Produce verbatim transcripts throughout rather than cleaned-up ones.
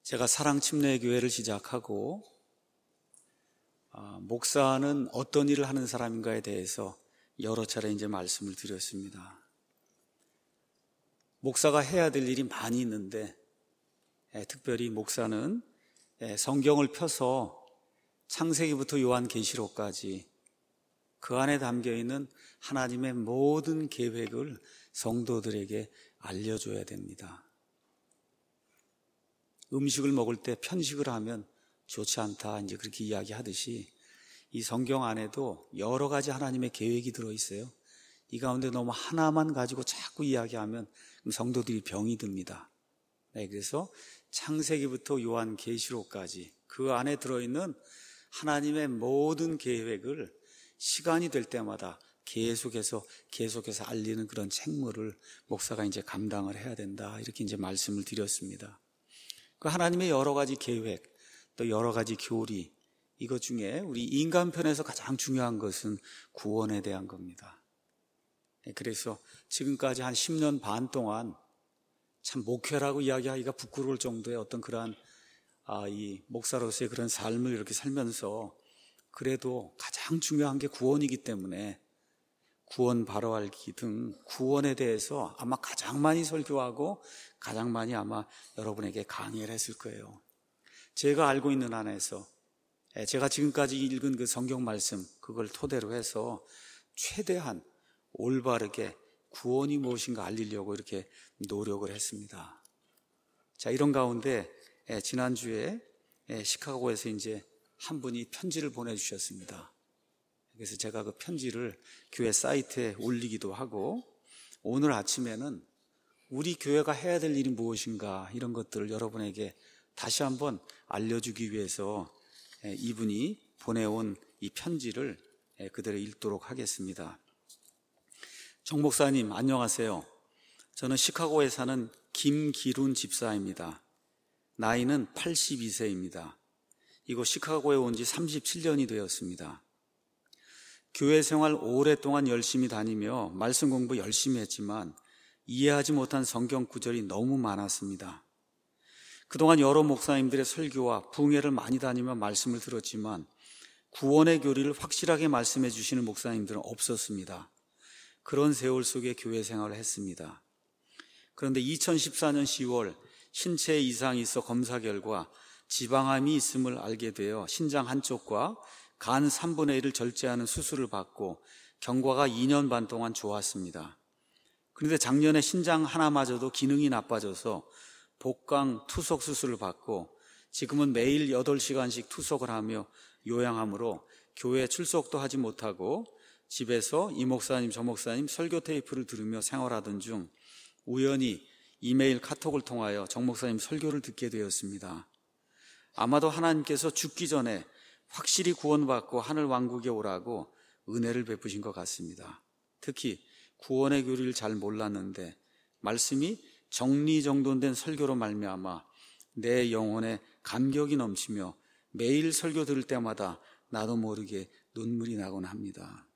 제가 사랑침례교회를 시작하고 아, 목사는 어떤 일을 하는 사람인가에 대해서 여러 차례 이제 말씀을 드렸습니다. 목사가 해야 될 일이 많이 있는데 예, 특별히 목사는 예, 성경을 펴서 창세기부터 요한계시록까지 그 안에 담겨있는 하나님의 모든 계획을 성도들에게 알려줘야 됩니다. 음식을 먹을 때 편식을 하면 좋지 않다 이제 그렇게 이야기하듯이 이 성경 안에도 여러 가지 하나님의 계획이 들어있어요. 이 가운데 너무 하나만 가지고 자꾸 이야기하면 성도들이 병이 듭니다. 네, 그래서 창세기부터 요한계시록까지 그 안에 들어있는 하나님의 모든 계획을 시간이 될 때마다 계속해서 계속해서 알리는 그런 책무를 목사가 이제 감당을 해야 된다 이렇게 이제 말씀을 드렸습니다. 그 하나님의 여러 가지 계획, 또 여러 가지 교리, 이것 중에 우리 인간 편에서 가장 중요한 것은 구원에 대한 겁니다. 그래서 지금까지 한 십 년 반 동안 참 목회라고 이야기하기가 부끄러울 정도의 어떤 그러한 아, 이 목사로서의 그런 삶을 이렇게 살면서 그래도 가장 중요한 게 구원이기 때문에 구원 바로 알기 등 구원에 대해서 아마 가장 많이 설교하고 가장 많이 아마 여러분에게 강의를 했을 거예요. 제가 알고 있는 안에서 제가 지금까지 읽은 그 성경 말씀 그걸 토대로 해서 최대한 올바르게 구원이 무엇인가 알리려고 이렇게 노력을 했습니다. 자, 이런 가운데 지난주에 시카고에서 이제 한 분이 편지를 보내주셨습니다. 그래서 제가 그 편지를 교회 사이트에 올리기도 하고 오늘 아침에는 우리 교회가 해야 될 일이 무엇인가 이런 것들을 여러분에게 다시 한번 알려주기 위해서 이분이 보내온 이 편지를 그대로 읽도록 하겠습니다. 정 목사님 안녕하세요. 저는 시카고에 사는 김기룬 집사입니다. 나이는 팔십이 세입니다. 이곳 시카고에 온 지 삼십칠 년이 되었습니다. 교회 생활 오랫동안 열심히 다니며 말씀 공부 열심히 했지만 이해하지 못한 성경 구절이 너무 많았습니다. 그동안 여러 목사님들의 설교와 부흥회를 많이 다니며 말씀을 들었지만 구원의 교리를 확실하게 말씀해 주시는 목사님들은 없었습니다. 그런 세월 속에 교회 생활을 했습니다. 그런데 이천십사 년 시월 신체에 이상이 있어 검사 결과 지방암이 있음을 알게 되어 신장 한쪽과 간 삼분의 일을 절제하는 수술을 받고 경과가 이 년 반 동안 좋았습니다. 그런데 작년에 신장 하나마저도 기능이 나빠져서 복강 투석 수술을 받고 지금은 매일 여덟 시간씩 투석을 하며 요양함으로 교회 출석도 하지 못하고 집에서 이 목사님 저 목사님 설교 테이프를 들으며 생활하던 중 우연히 이메일 카톡을 통하여 정 목사님 설교를 듣게 되었습니다. 아마도 하나님께서 죽기 전에 확실히 구원받고 하늘 왕국에 오라고 은혜를 베푸신 것 같습니다. 특히 구원의 교리를 잘 몰랐는데 말씀이 정리정돈된 설교로 말미암아 내 영혼에 감격이 넘치며 매일 설교 들을 때마다 나도 모르게 눈물이 나곤 합니다.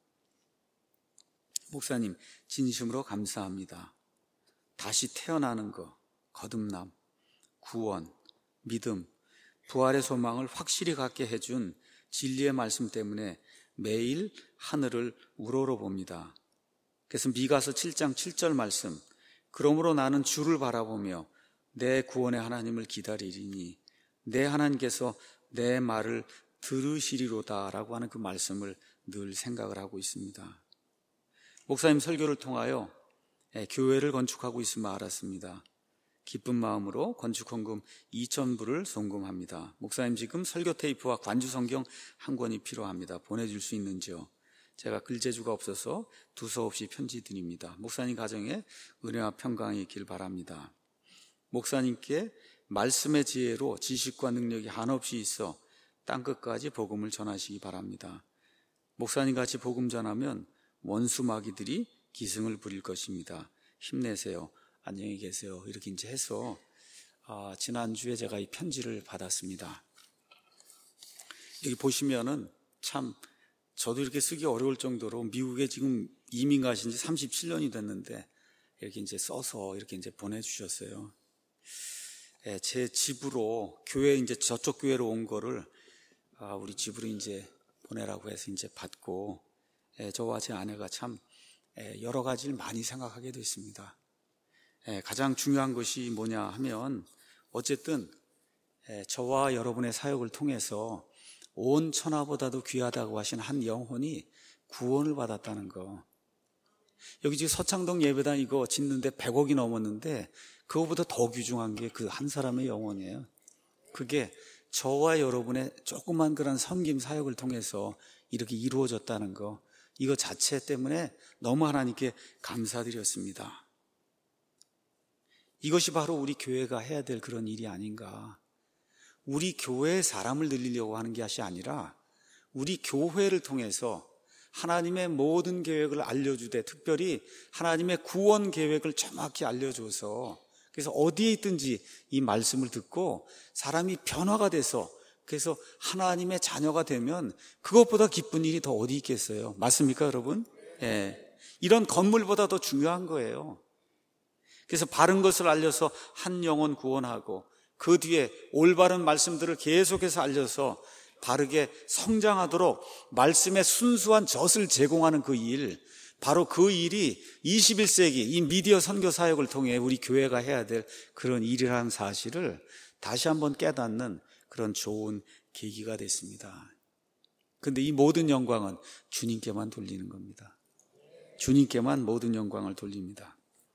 목사님 진심으로 감사합니다. 다시 태어나는 것, 거듭남, 구원, 믿음, 부활의 소망을 확실히 갖게 해준 진리의 말씀 때문에 매일 하늘을 우러러 봅니다. 그래서 미가서 칠 장 칠 절 말씀, 그러므로 나는 주를 바라보며 내 구원의 하나님을 기다리리니 내 하나님께서 내 말을 들으시리로다 라고 하는 그 말씀을 늘 생각을 하고 있습니다. 목사님 설교를 통하여 교회를 건축하고 있음을 알았습니다. 기쁜 마음으로 건축헌금 이천 불을 송금합니다. 목사님 지금 설교 테이프와 관주 성경 한 권이 필요합니다. 보내줄 수 있는지요? 제가 글재주가 없어서 두서없이 편지 드립니다. 목사님 가정에 은혜와 평강이 있길 바랍니다. 목사님께 말씀의 지혜로 지식과 능력이 한없이 있어 땅끝까지 복음을 전하시기 바랍니다. 목사님같이 복음 전하면 원수 마귀들이 기승을 부릴 것입니다. 힘내세요. 안녕히 계세요. 이렇게 이제 해서 아, 지난주에 제가 이 편지를 받았습니다. 여기 보시면은 참 저도 이렇게 쓰기 어려울 정도로 미국에 지금 이민 가신 지 삼십칠 년이 됐는데 이렇게 이제 써서 이렇게 이제 보내주셨어요. 제 집으로 교회 이제 저쪽 교회로 온 거를 우리 집으로 이제 보내라고 해서 이제 받고 저와 제 아내가 참 여러 가지를 많이 생각하게 됐습니다. 가장 중요한 것이 뭐냐 하면 어쨌든 저와 여러분의 사역을 통해서 온 천하보다도 귀하다고 하신 한 영혼이 구원을 받았다는 거. 여기 지금 서창동 예배당 이거 짓는데 백억이 넘었는데 그거보다 더 귀중한 게 그 한 사람의 영혼이에요. 그게 저와 여러분의 조그만 그런 섬김 사역을 통해서 이렇게 이루어졌다는 거, 이거 자체 때문에 너무 하나님께 감사드렸습니다. 이것이 바로 우리 교회가 해야 될 그런 일이 아닌가. 우리 교회의 사람을 늘리려고 하는 것이 아니라 우리 교회를 통해서 하나님의 모든 계획을 알려주되, 특별히 하나님의 구원 계획을 정확히 알려줘서, 그래서 어디에 있든지 이 말씀을 듣고 사람이 변화가 돼서 그래서 하나님의 자녀가 되면 그것보다 기쁜 일이 더 어디 있겠어요? 맞습니까, 여러분? 예. 이런 건물보다 더 중요한 거예요. 그래서 바른 것을 알려서 한 영혼 구원하고 그 뒤에 올바른 말씀들을 계속해서 알려서 바르게 성장하도록 말씀의 순수한 젖을 제공하는 그 일, 바로 그 일이 이십일 세기 이 미디어 선교 사역을 통해 우리 교회가 해야 될 그런 일이라는 사실을 다시 한번 깨닫는 그런 좋은 계기가 됐습니다. 그런데 이 모든 영광은 주님께만 돌리는 겁니다. 주님께만 모든 영광을 돌립니다.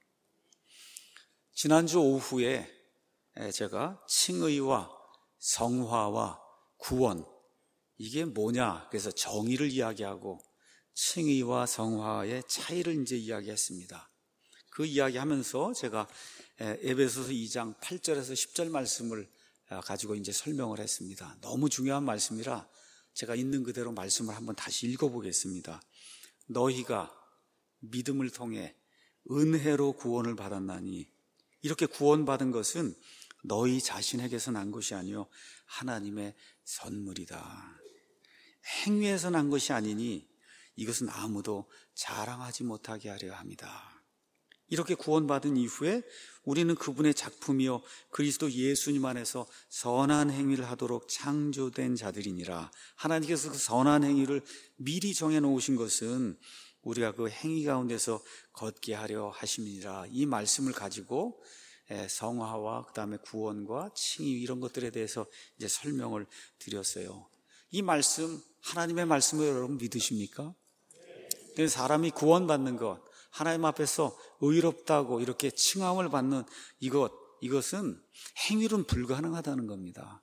지난주 오후에 제가 칭의와 성화와 구원, 이게 뭐냐, 그래서 정의를 이야기하고 칭의와 성화의 차이를 이제 이야기했습니다. 그 이야기하면서 제가 에베소서 이 장 팔 절에서 십 절 말씀을 가지고 이제 설명을 했습니다. 너무 중요한 말씀이라 제가 있는 그대로 말씀을 한번 다시 읽어보겠습니다. 너희가 믿음을 통해 은혜로 구원을 받았나니, 이렇게 구원받은 것은 너희 자신에게서 난 것이 아니요 하나님의 선물이다. 행위에서 난 것이 아니니 이것은 아무도 자랑하지 못하게 하려 합니다. 이렇게 구원받은 이후에 우리는 그분의 작품이요 그리스도 예수님 안에서 선한 행위를 하도록 창조된 자들이니라. 하나님께서 그 선한 행위를 미리 정해놓으신 것은 우리가 그 행위 가운데서 걷게 하려 하심이니라. 이 말씀을 가지고 성화와 그 다음에 구원과 칭의 이런 것들에 대해서 이제 설명을 드렸어요. 이 말씀, 하나님의 말씀을 여러분 믿으십니까? 사람이 구원받는 것, 하나님 앞에서 의롭다고 이렇게 칭함을 받는 이것, 이것은 행위로는 불가능하다는 겁니다.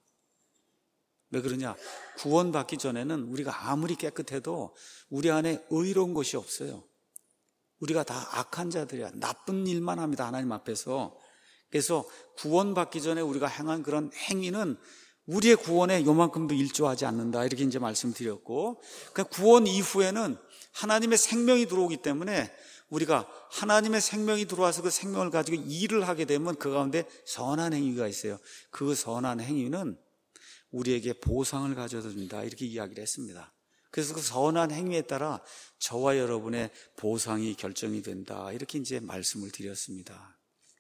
왜 그러냐? 구원받기 전에는 우리가 아무리 깨끗해도 우리 안에 의로운 것이 없어요. 우리가 다 악한 자들이야. 나쁜 일만 합니다, 하나님 앞에서. 그래서 구원받기 전에 우리가 행한 그런 행위는 우리의 구원에 요만큼도 일조하지 않는다, 이렇게 이제 말씀드렸고, 그러니까 구원 이후에는 하나님의 생명이 들어오기 때문에 우리가 하나님의 생명이 들어와서 그 생명을 가지고 일을 하게 되면 그 가운데 선한 행위가 있어요. 그 선한 행위는 우리에게 보상을 가져다 준다, 이렇게 이야기를 했습니다. 그래서 그 선한 행위에 따라 저와 여러분의 보상이 결정이 된다, 이렇게 이제 말씀을 드렸습니다.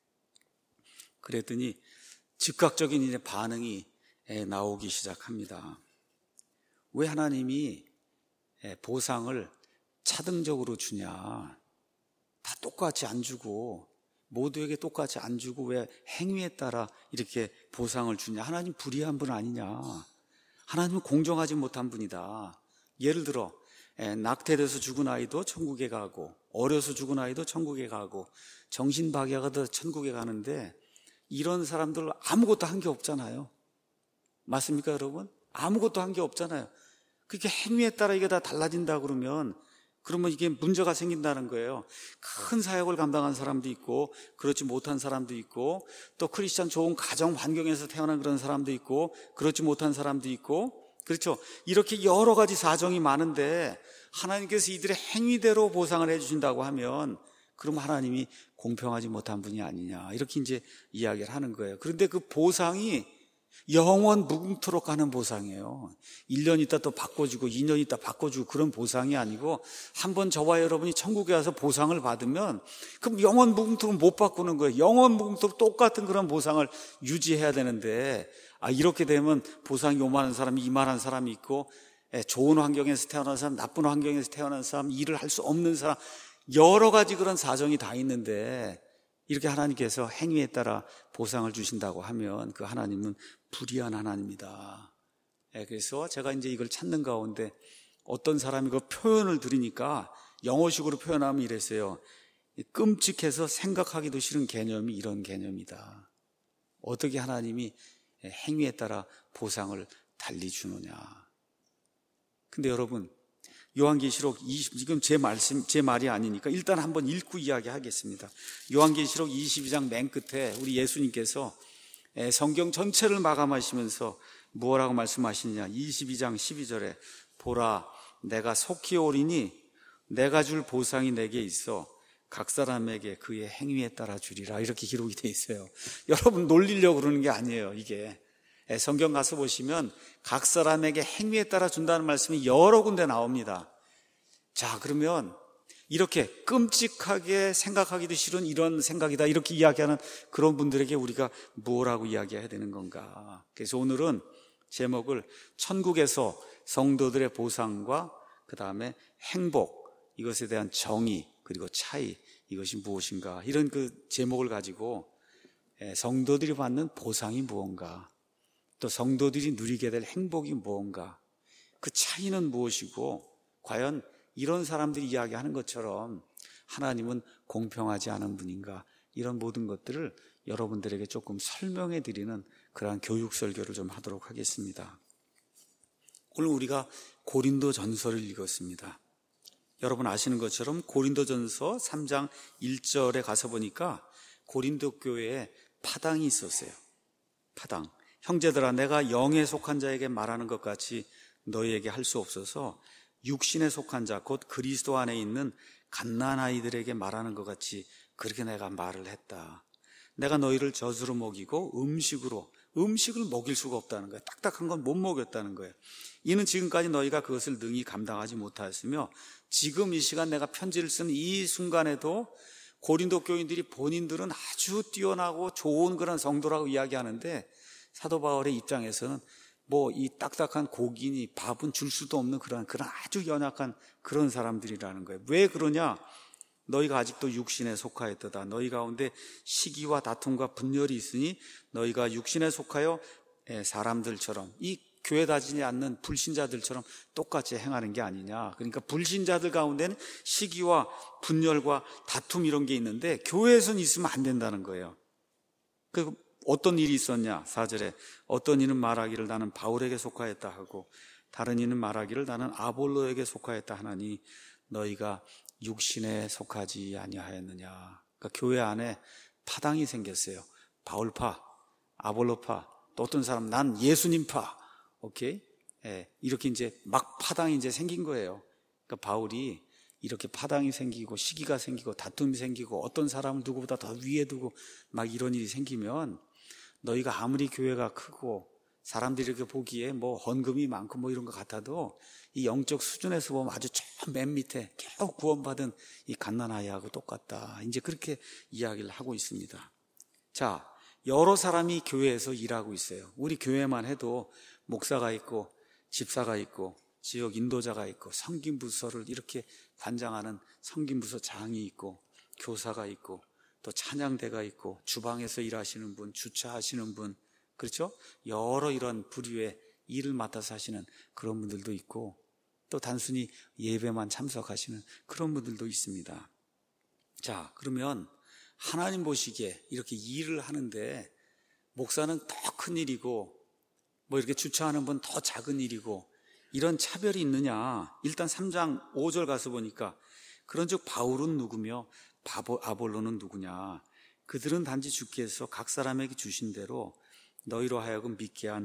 그랬더니 즉각적인 이제 반응이 나오기 시작합니다. 왜 하나님이 보상을 차등적으로 주냐? 다 똑같이 안 주고, 모두에게 똑같이 안 주고 왜 행위에 따라 이렇게 보상을 주냐? 하나님 불의한 분 아니냐? 하나님은 공정하지 못한 분이다. 예를 들어 낙태돼서 죽은 아이도 천국에 가고, 어려서 죽은 아이도 천국에 가고, 정신박약하다 천국에 가는데 이런 사람들 아무것도 한 게 없잖아요. 맞습니까, 여러분? 아무것도 한 게 없잖아요. 그렇게 행위에 따라 이게 다 달라진다 그러면 그러면 이게 문제가 생긴다는 거예요. 큰 사역을 감당한 사람도 있고 그렇지 못한 사람도 있고, 또 크리스찬 좋은 가정 환경에서 태어난 그런 사람도 있고 그렇지 못한 사람도 있고, 그렇죠. 이렇게 여러 가지 사정이 많은데 하나님께서 이들의 행위대로 보상을 해주신다고 하면 그럼 하나님이 공평하지 못한 분이 아니냐, 이렇게 이제 이야기를 하는 거예요. 그런데 그 보상이 영원 무궁토록 가는 보상이에요. 일 년 있다 또 바꿔주고 이 년 있다 바꿔주고 그런 보상이 아니고 한번 저와 여러분이 천국에 와서 보상을 받으면 그럼 영원 무궁토록 못 바꾸는 거예요. 영원 무궁토록 똑같은 그런 보상을 유지해야 되는데 아 이렇게 되면 보상이 요만한 사람이 이만한 사람이 있고 좋은 환경에서 태어난 사람, 나쁜 환경에서 태어난 사람, 일을 할 수 없는 사람 여러 가지 그런 사정이 다 있는데 이렇게 하나님께서 행위에 따라 보상을 주신다고 하면 그 하나님은 불의한 하나님이다. 그래서 제가 이제 이걸 찾는 가운데 어떤 사람이 그 표현을 들으니까 영어식으로 표현하면 이랬어요. 끔찍해서 생각하기도 싫은 개념이 이런 개념이다. 어떻게 하나님이 행위에 따라 보상을 달리 주느냐. 근데 여러분 요한계시록 이십, 지금 제 말씀, 제 말이 아니니까 일단 한번 읽고 이야기하겠습니다. 요한계시록 이십이 장 맨 끝에 우리 예수님께서 성경 전체를 마감하시면서 무엇라고 말씀하시느냐. 이십이 장 십이 절에 보라 내가 속히 오리니 내가 줄 보상이 내게 있어 각 사람에게 그의 행위에 따라 주리라 이렇게 기록이 돼 있어요. 여러분 놀리려고 그러는 게 아니에요. 이게 성경 가서 보시면 각 사람에게 행위에 따라 준다는 말씀이 여러 군데 나옵니다. 자, 그러면 이렇게 끔찍하게 생각하기도 싫은 이런 생각이다 이렇게 이야기하는 그런 분들에게 우리가 뭐라고 이야기해야 되는 건가. 그래서 오늘은 제목을 천국에서 성도들의 보상과 그 다음에 행복, 이것에 대한 정의 그리고 차이, 이것이 무엇인가 이런 그 제목을 가지고 성도들이 받는 보상이 무언가, 또 성도들이 누리게 될 행복이 무언가, 그 차이는 무엇이고 과연 이런 사람들이 이야기하는 것처럼 하나님은 공평하지 않은 분인가, 이런 모든 것들을 여러분들에게 조금 설명해 드리는 그러한 교육 설교를 좀 하도록 하겠습니다. 오늘 우리가 고린도 전서를 읽었습니다. 여러분 아시는 것처럼 고린도 전서 삼 장 일 절에 가서 보니까 고린도 교회에 파당이 있었어요. 파당. 형제들아 내가 영에 속한 자에게 말하는 것 같이 너희에게 할 수 없어서 육신에 속한 자 곧 그리스도 안에 있는 갓난 아이들에게 말하는 것 같이 그렇게 내가 말을 했다. 내가 너희를 젖으로 먹이고 음식으로 음식을 먹일 수가 없다는 거예요. 딱딱한 건 못 먹였다는 거예요. 이는 지금까지 너희가 그것을 능히 감당하지 못하였으며 지금 이 시간 내가 편지를 쓰는 이 순간에도 고린도 교인들이 본인들은 아주 뛰어나고 좋은 그런 성도라고 이야기하는데 사도 바울의 입장에서는 뭐 이 딱딱한 고기니 밥은 줄 수도 없는 그런 그런 아주 연약한 그런 사람들이라는 거예요. 왜 그러냐? 너희가 아직도 육신에 속하였도다. 너희 가운데 시기와 다툼과 분열이 있으니 너희가 육신에 속하여 사람들처럼 이 교회 다니지 않는 불신자들처럼 똑같이 행하는 게 아니냐. 그러니까 불신자들 가운데는 시기와 분열과 다툼 이런 게 있는데 교회에서는 있으면 안 된다는 거예요. 그 어떤 일이 있었냐? 사 절에 어떤 이는 말하기를 나는 바울에게 속하였다 하고 다른 이는 말하기를 나는 아볼로에게 속하였다 하나니 너희가 육신에 속하지 아니하였느냐. 그러니까 교회 안에 파당이 생겼어요. 바울파, 아볼로파, 또 어떤 사람 난 예수님파. 오케이? 예, 이렇게 이제 막 파당이 이제 생긴 거예요. 그러니까 바울이 이렇게 파당이 생기고 시기가 생기고 다툼이 생기고 어떤 사람을 누구보다 더 위에 두고 막 이런 일이 생기면 너희가 아무리 교회가 크고 사람들이 이렇게 보기에 뭐 헌금이 많고 뭐 이런 것 같아도 이 영적 수준에서 보면 아주 저 맨 밑에 겨우 구원받은 이 갓난아이하고 똑같다. 이제 그렇게 이야기를 하고 있습니다. 자, 여러 사람이 교회에서 일하고 있어요. 우리 교회만 해도 목사가 있고 집사가 있고 지역 인도자가 있고 성김부서를 이렇게 관장하는 성김부서 장이 있고 교사가 있고 또 찬양대가 있고 주방에서 일하시는 분, 주차하시는 분, 그렇죠? 여러 이런 부류의 일을 맡아서 하시는 그런 분들도 있고 또 단순히 예배만 참석하시는 그런 분들도 있습니다. 자, 그러면 하나님 보시기에 이렇게 일을 하는데 목사는 더 큰 일이고 뭐 이렇게 주차하는 분 더 작은 일이고 이런 차별이 있느냐? 일단 삼 장 오 절 가서 보니까 그런즉 바울은 누구며 아볼로는 누구냐? 그들은 단지 주께서 각 사람에게 주신 대로 너희로 하여금 믿게 한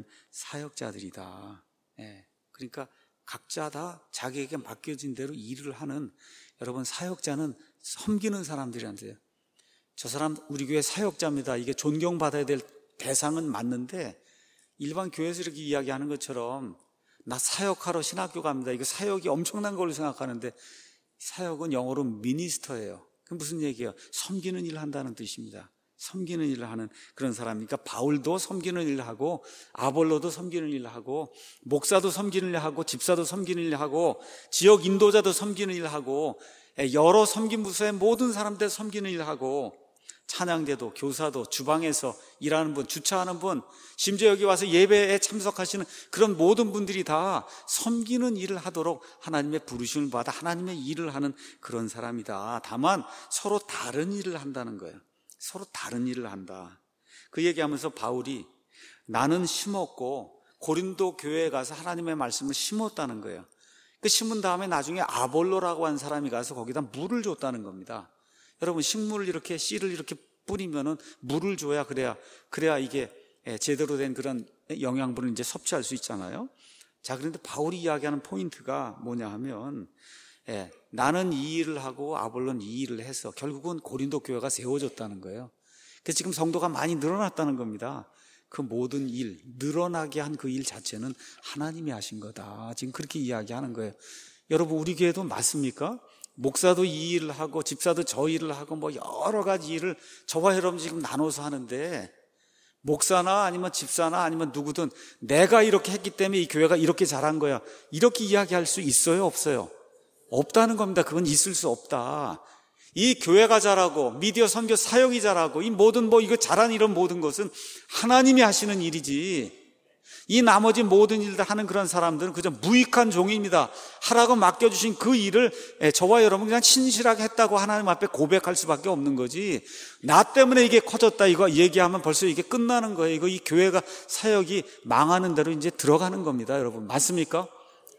사역자들이다. 예, 그러니까 각자 다 자기에게 맡겨진 대로 일을 하는, 여러분 사역자는 섬기는 사람들이란데요. 저 사람 우리 교회 사역자입니다. 이게 존경받아야 될 대상은 맞는데 일반 교회에서 이렇게 이야기하는 것처럼 나 사역하러 신학교 갑니다. 이거 사역이 엄청난 걸로 생각하는데 사역은 영어로 미니스터예요. 그 무슨 얘기예요? 섬기는 일을 한다는 뜻입니다. 섬기는 일을 하는 그런 사람이니까 바울도 섬기는 일을 하고 아볼로도 섬기는 일을 하고 목사도 섬기는 일을 하고 집사도 섬기는 일을 하고 지역 인도자도 섬기는 일을 하고 여러 섬김 부서의 모든 사람들 섬기는 일을 하고 찬양대도 교사도 주방에서 일하는 분, 주차하는 분, 심지어 여기 와서 예배에 참석하시는 그런 모든 분들이 다 섬기는 일을 하도록 하나님의 부르심을 받아 하나님의 일을 하는 그런 사람이다. 다만 서로 다른 일을 한다는 거예요. 서로 다른 일을 한다. 그 얘기하면서 바울이 나는 심었고 고린도 교회에 가서 하나님의 말씀을 심었다는 거예요. 그 심은 다음에 나중에 아볼로라고 한 사람이 가서 거기다 물을 줬다는 겁니다. 여러분, 식물을 이렇게 씨를 이렇게 뿌리면은 물을 줘야 그래야 그래야 이게 제대로 된 그런 영양분을 이제 섭취할 수 있잖아요. 자, 그런데 바울이 이야기하는 포인트가 뭐냐 하면 예, 나는 이 일을 하고 아볼로는 이 일을 해서 결국은 고린도 교회가 세워졌다는 거예요. 그래서 지금 성도가 많이 늘어났다는 겁니다. 그 모든 일, 늘어나게 한 그 일 자체는 하나님이 하신 거다. 지금 그렇게 이야기하는 거예요. 여러분, 우리 교회도 맞습니까? 목사도 이 일을 하고 집사도 저 일을 하고 뭐 여러 가지 일을 저와 여러분 지금 나눠서 하는데 목사나 아니면 집사나 아니면 누구든 내가 이렇게 했기 때문에 이 교회가 이렇게 잘한 거야, 이렇게 이야기할 수 있어요, 없어요? 없다는 겁니다. 그건 있을 수 없다. 이 교회가 잘하고 미디어 선교 사역이 잘하고 이 모든 뭐 이거 잘한 이런 모든 것은 하나님이 하시는 일이지, 이 나머지 모든 일들 하는 그런 사람들은 그저 무익한 종입니다. 하라고 맡겨주신 그 일을 저와 여러분 그냥 신실하게 했다고 하나님 앞에 고백할 수밖에 없는 거지, 나 때문에 이게 커졌다 이거 얘기하면 벌써 이게 끝나는 거예요. 이거 이 교회가 사역이 망하는 대로 이제 들어가는 겁니다. 여러분, 맞습니까?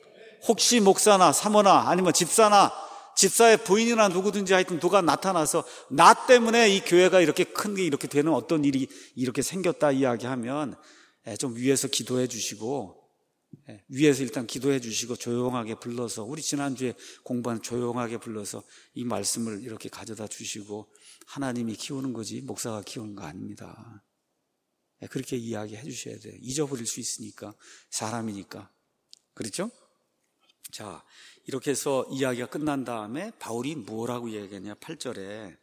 혹시 목사나 사모나 아니면 집사나 집사의 부인이나 누구든지 하여튼 누가 나타나서 나 때문에 이 교회가 이렇게 큰 게 이렇게 되는 어떤 일이 이렇게 생겼다 이야기하면 좀 위에서 기도해 주시고, 위에서 일단 기도해 주시고 조용하게 불러서, 우리 지난주에 공부한 조용하게 불러서 이 말씀을 이렇게 가져다 주시고, 하나님이 키우는 거지 목사가 키우는 거 아닙니다. 그렇게 이야기해 주셔야 돼요. 잊어버릴 수 있으니까, 사람이니까. 그렇죠? 자, 이렇게 해서 이야기가 끝난 다음에 바울이 뭐라고 이야기하냐, 팔 절에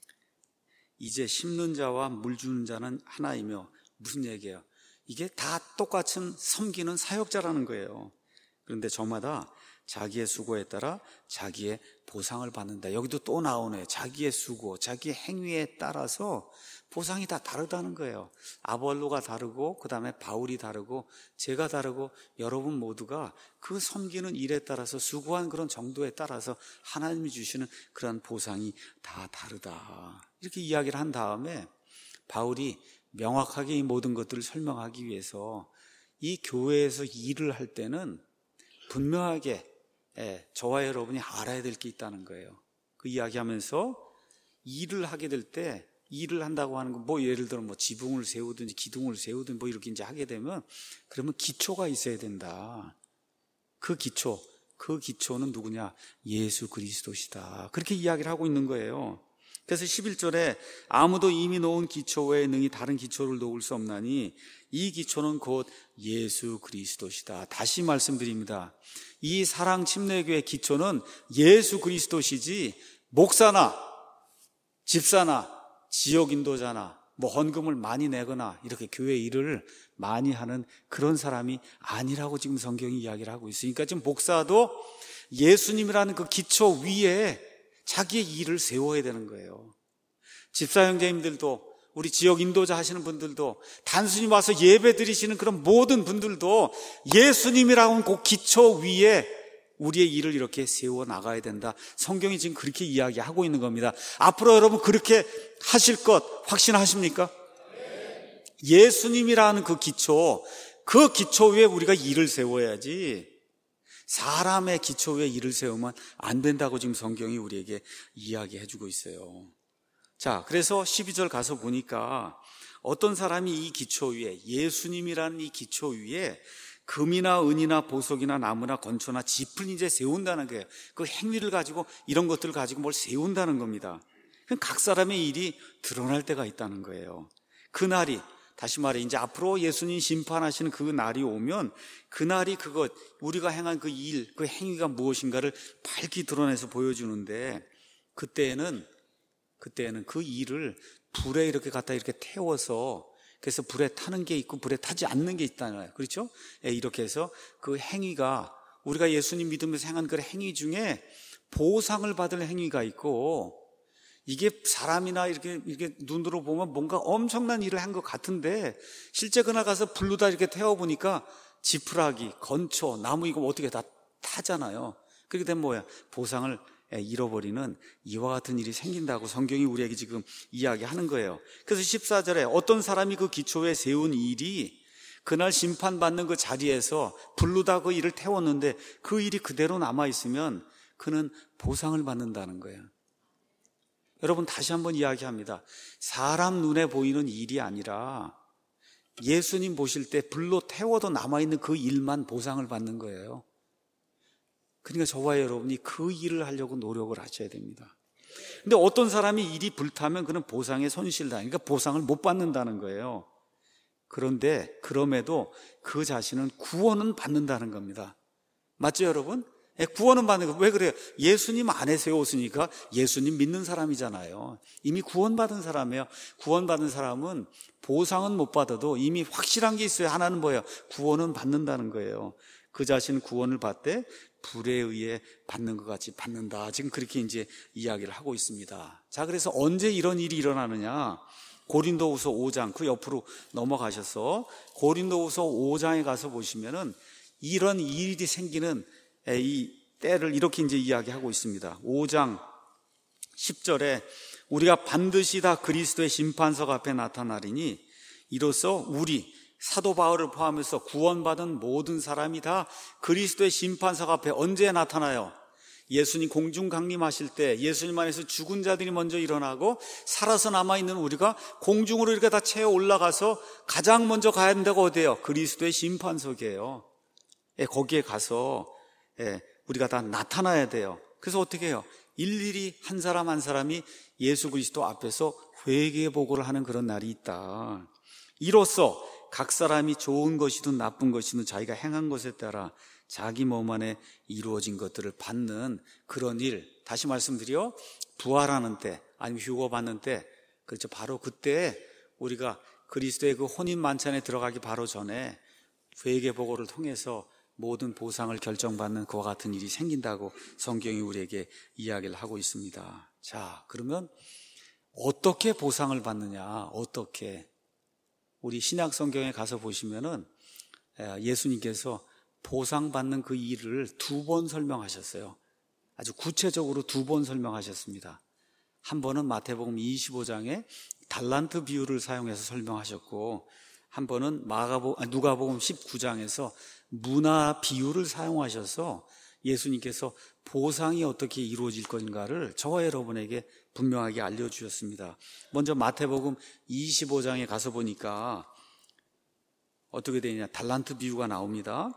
이제 심는 자와 물 주는 자는 하나이며, 무슨 얘기예요? 이게 다 똑같은 섬기는 사역자라는 거예요. 그런데 저마다 자기의 수고에 따라 자기의 보상을 받는다. 여기도 또 나오네. 자기의 수고, 자기의 행위에 따라서 보상이 다 다르다는 거예요. 아볼로가 다르고, 그 다음에 바울이 다르고, 제가 다르고, 여러분 모두가 그 섬기는 일에 따라서 수고한 그런 정도에 따라서 하나님이 주시는 그런 보상이 다 다르다. 이렇게 이야기를 한 다음에 바울이 명확하게 이 모든 것들을 설명하기 위해서 이 교회에서 일을 할 때는 분명하게 저와 여러분이 알아야 될 게 있다는 거예요. 그 이야기하면서 일을 하게 될 때, 일을 한다고 하는 건 뭐 예를 들어 뭐 지붕을 세우든지 기둥을 세우든지 뭐 이렇게 이제 하게 되면, 그러면 기초가 있어야 된다. 그 기초, 그 기초는 누구냐? 예수 그리스도시다. 그렇게 이야기를 하고 있는 거예요. 그래서 십일 절에 아무도 이미 놓은 기초 외에 능히 다른 기초를 놓을 수 없나니 이 기초는 곧 예수 그리스도시다. 다시 말씀드립니다. 이 사랑 침례교회 기초는 예수 그리스도시지, 목사나 집사나 지역 인도자나 뭐 헌금을 많이 내거나 이렇게 교회 일을 많이 하는 그런 사람이 아니라고 지금 성경이 이야기를 하고 있으니까, 지금 목사도 예수님이라는 그 기초 위에 자기의 일을 세워야 되는 거예요. 집사 형제님들도, 우리 지역 인도자 하시는 분들도, 단순히 와서 예배 드리시는 그런 모든 분들도 예수님이라고 하는 그 기초 위에 우리의 일을 이렇게 세워 나가야 된다. 성경이 지금 그렇게 이야기하고 있는 겁니다. 앞으로 여러분 그렇게 하실 것 확신하십니까? 예수님이라는 그 기초, 그 기초 위에 우리가 일을 세워야지, 사람의 기초 위에 일을 세우면 안 된다고 지금 성경이 우리에게 이야기해 주고 있어요. 자, 그래서 십이 절 가서 보니까 어떤 사람이 이 기초 위에, 예수님이라는 이 기초 위에 금이나 은이나 보석이나 나무나 건초나 짚을 이제 세운다는 거예요. 그 행위를 가지고, 이런 것들을 가지고 뭘 세운다는 겁니다. 각 사람의 일이 드러날 때가 있다는 거예요. 그날이 다시 말해 이제 앞으로 예수님 심판하시는 그 날이 오면 그날이 그것 우리가 행한 그 일, 그 행위가 무엇인가를 밝히 드러내서 보여주는데 그때에는 그때에는 그 일을 불에 이렇게 갖다 이렇게 태워서 그래서 불에 타는 게 있고 불에 타지 않는 게 있잖아요. 그렇죠? 예, 이렇게 해서 그 행위가 우리가 예수님 믿으면서 행한 그 행위 중에 보상을 받을 행위가 있고 이게 사람이나 이렇게, 이렇게 눈으로 보면 뭔가 엄청난 일을 한 것 같은데 실제 그날 가서 불로다 이렇게 태워보니까 지푸라기, 건초, 나무 이거 어떻게 다 타잖아요. 그렇게 되면 뭐야? 보상을 잃어버리는 이와 같은 일이 생긴다고 성경이 우리에게 지금 이야기하는 거예요. 그래서 십사 절에 어떤 사람이 그 기초에 세운 일이 그날 심판받는 그 자리에서 불로다 그 일을 태웠는데 그 일이 그대로 남아있으면 그는 보상을 받는다는 거예요. 여러분 다시 한번 이야기합니다. 사람 눈에 보이는 일이 아니라 예수님 보실 때 불로 태워도 남아있는 그 일만 보상을 받는 거예요. 그러니까 저와 여러분이 그 일을 하려고 노력을 하셔야 됩니다. 근데 어떤 사람이 일이 불타면 그는 보상에 손실당하니까 보상을 못 받는다는 거예요. 그런데 그럼에도 그 자신은 구원은 받는다는 겁니다. 맞죠 여러분? 구원은 받는 거. 왜 그래요? 예수님 안에 세웠으니까 예수님 믿는 사람이잖아요. 이미 구원받은 사람이에요. 구원받은 사람은 보상은 못 받아도 이미 확실한 게 있어요. 하나는 뭐예요? 구원은 받는다는 거예요. 그 자신 구원을 받되 불에 의해 받는 것 같이 받는다. 지금 그렇게 이제 이야기를 하고 있습니다. 자, 그래서 언제 이런 일이 일어나느냐? 고린도후서 오 장 그 옆으로 넘어가셔서 고린도후서 오 장에 가서 보시면은 이런 일이 생기는 이 때를 이렇게 이제 이야기하고 있습니다. 오 장 십 절에 우리가 반드시 다 그리스도의 심판석 앞에 나타나리니 이로써 우리 사도 바울을 포함해서 구원받은 모든 사람이 다 그리스도의 심판석 앞에 언제 나타나요? 예수님 공중 강림하실 때 예수님 안에서 죽은 자들이 먼저 일어나고 살아서 남아있는 우리가 공중으로 이렇게 다 채워 올라가서 가장 먼저 가야 된다고 어디예요? 그리스도의 심판석이에요. 예, 거기에 가서 예, 우리가 다 나타나야 돼요. 그래서 어떻게 해요? 일일이 한 사람 한 사람이 예수 그리스도 앞에서 회개 보고를 하는 그런 날이 있다. 이로써 각 사람이 좋은 것이든 나쁜 것이든 자기가 행한 것에 따라 자기 몸 안에 이루어진 것들을 받는 그런 일. 다시 말씀드려 부활하는 때 아니면 휴거받는 때 그렇죠. 바로 그때 우리가 그리스도의 그 혼인 만찬에 들어가기 바로 전에 회개 보고를 통해서 모든 보상을 결정받는 그와 같은 일이 생긴다고 성경이 우리에게 이야기를 하고 있습니다. 자, 그러면 어떻게 보상을 받느냐? 어떻게? 우리 신약 성경에 가서 보시면은 예수님께서 보상받는 그 일을 두 번 설명하셨어요. 아주 구체적으로 두 번 설명하셨습니다. 한 번은 마태복음 이십오 장에 달란트 비유를 사용해서 설명하셨고 한 번은 마가복음, 누가복음 십구 장에서 문화 비유를 사용하셔서 예수님께서 보상이 어떻게 이루어질 것인가를 저와 여러분에게 분명하게 알려주셨습니다. 먼저 마태복음 이십오 장에 가서 보니까 어떻게 되느냐, 달란트 비유가 나옵니다.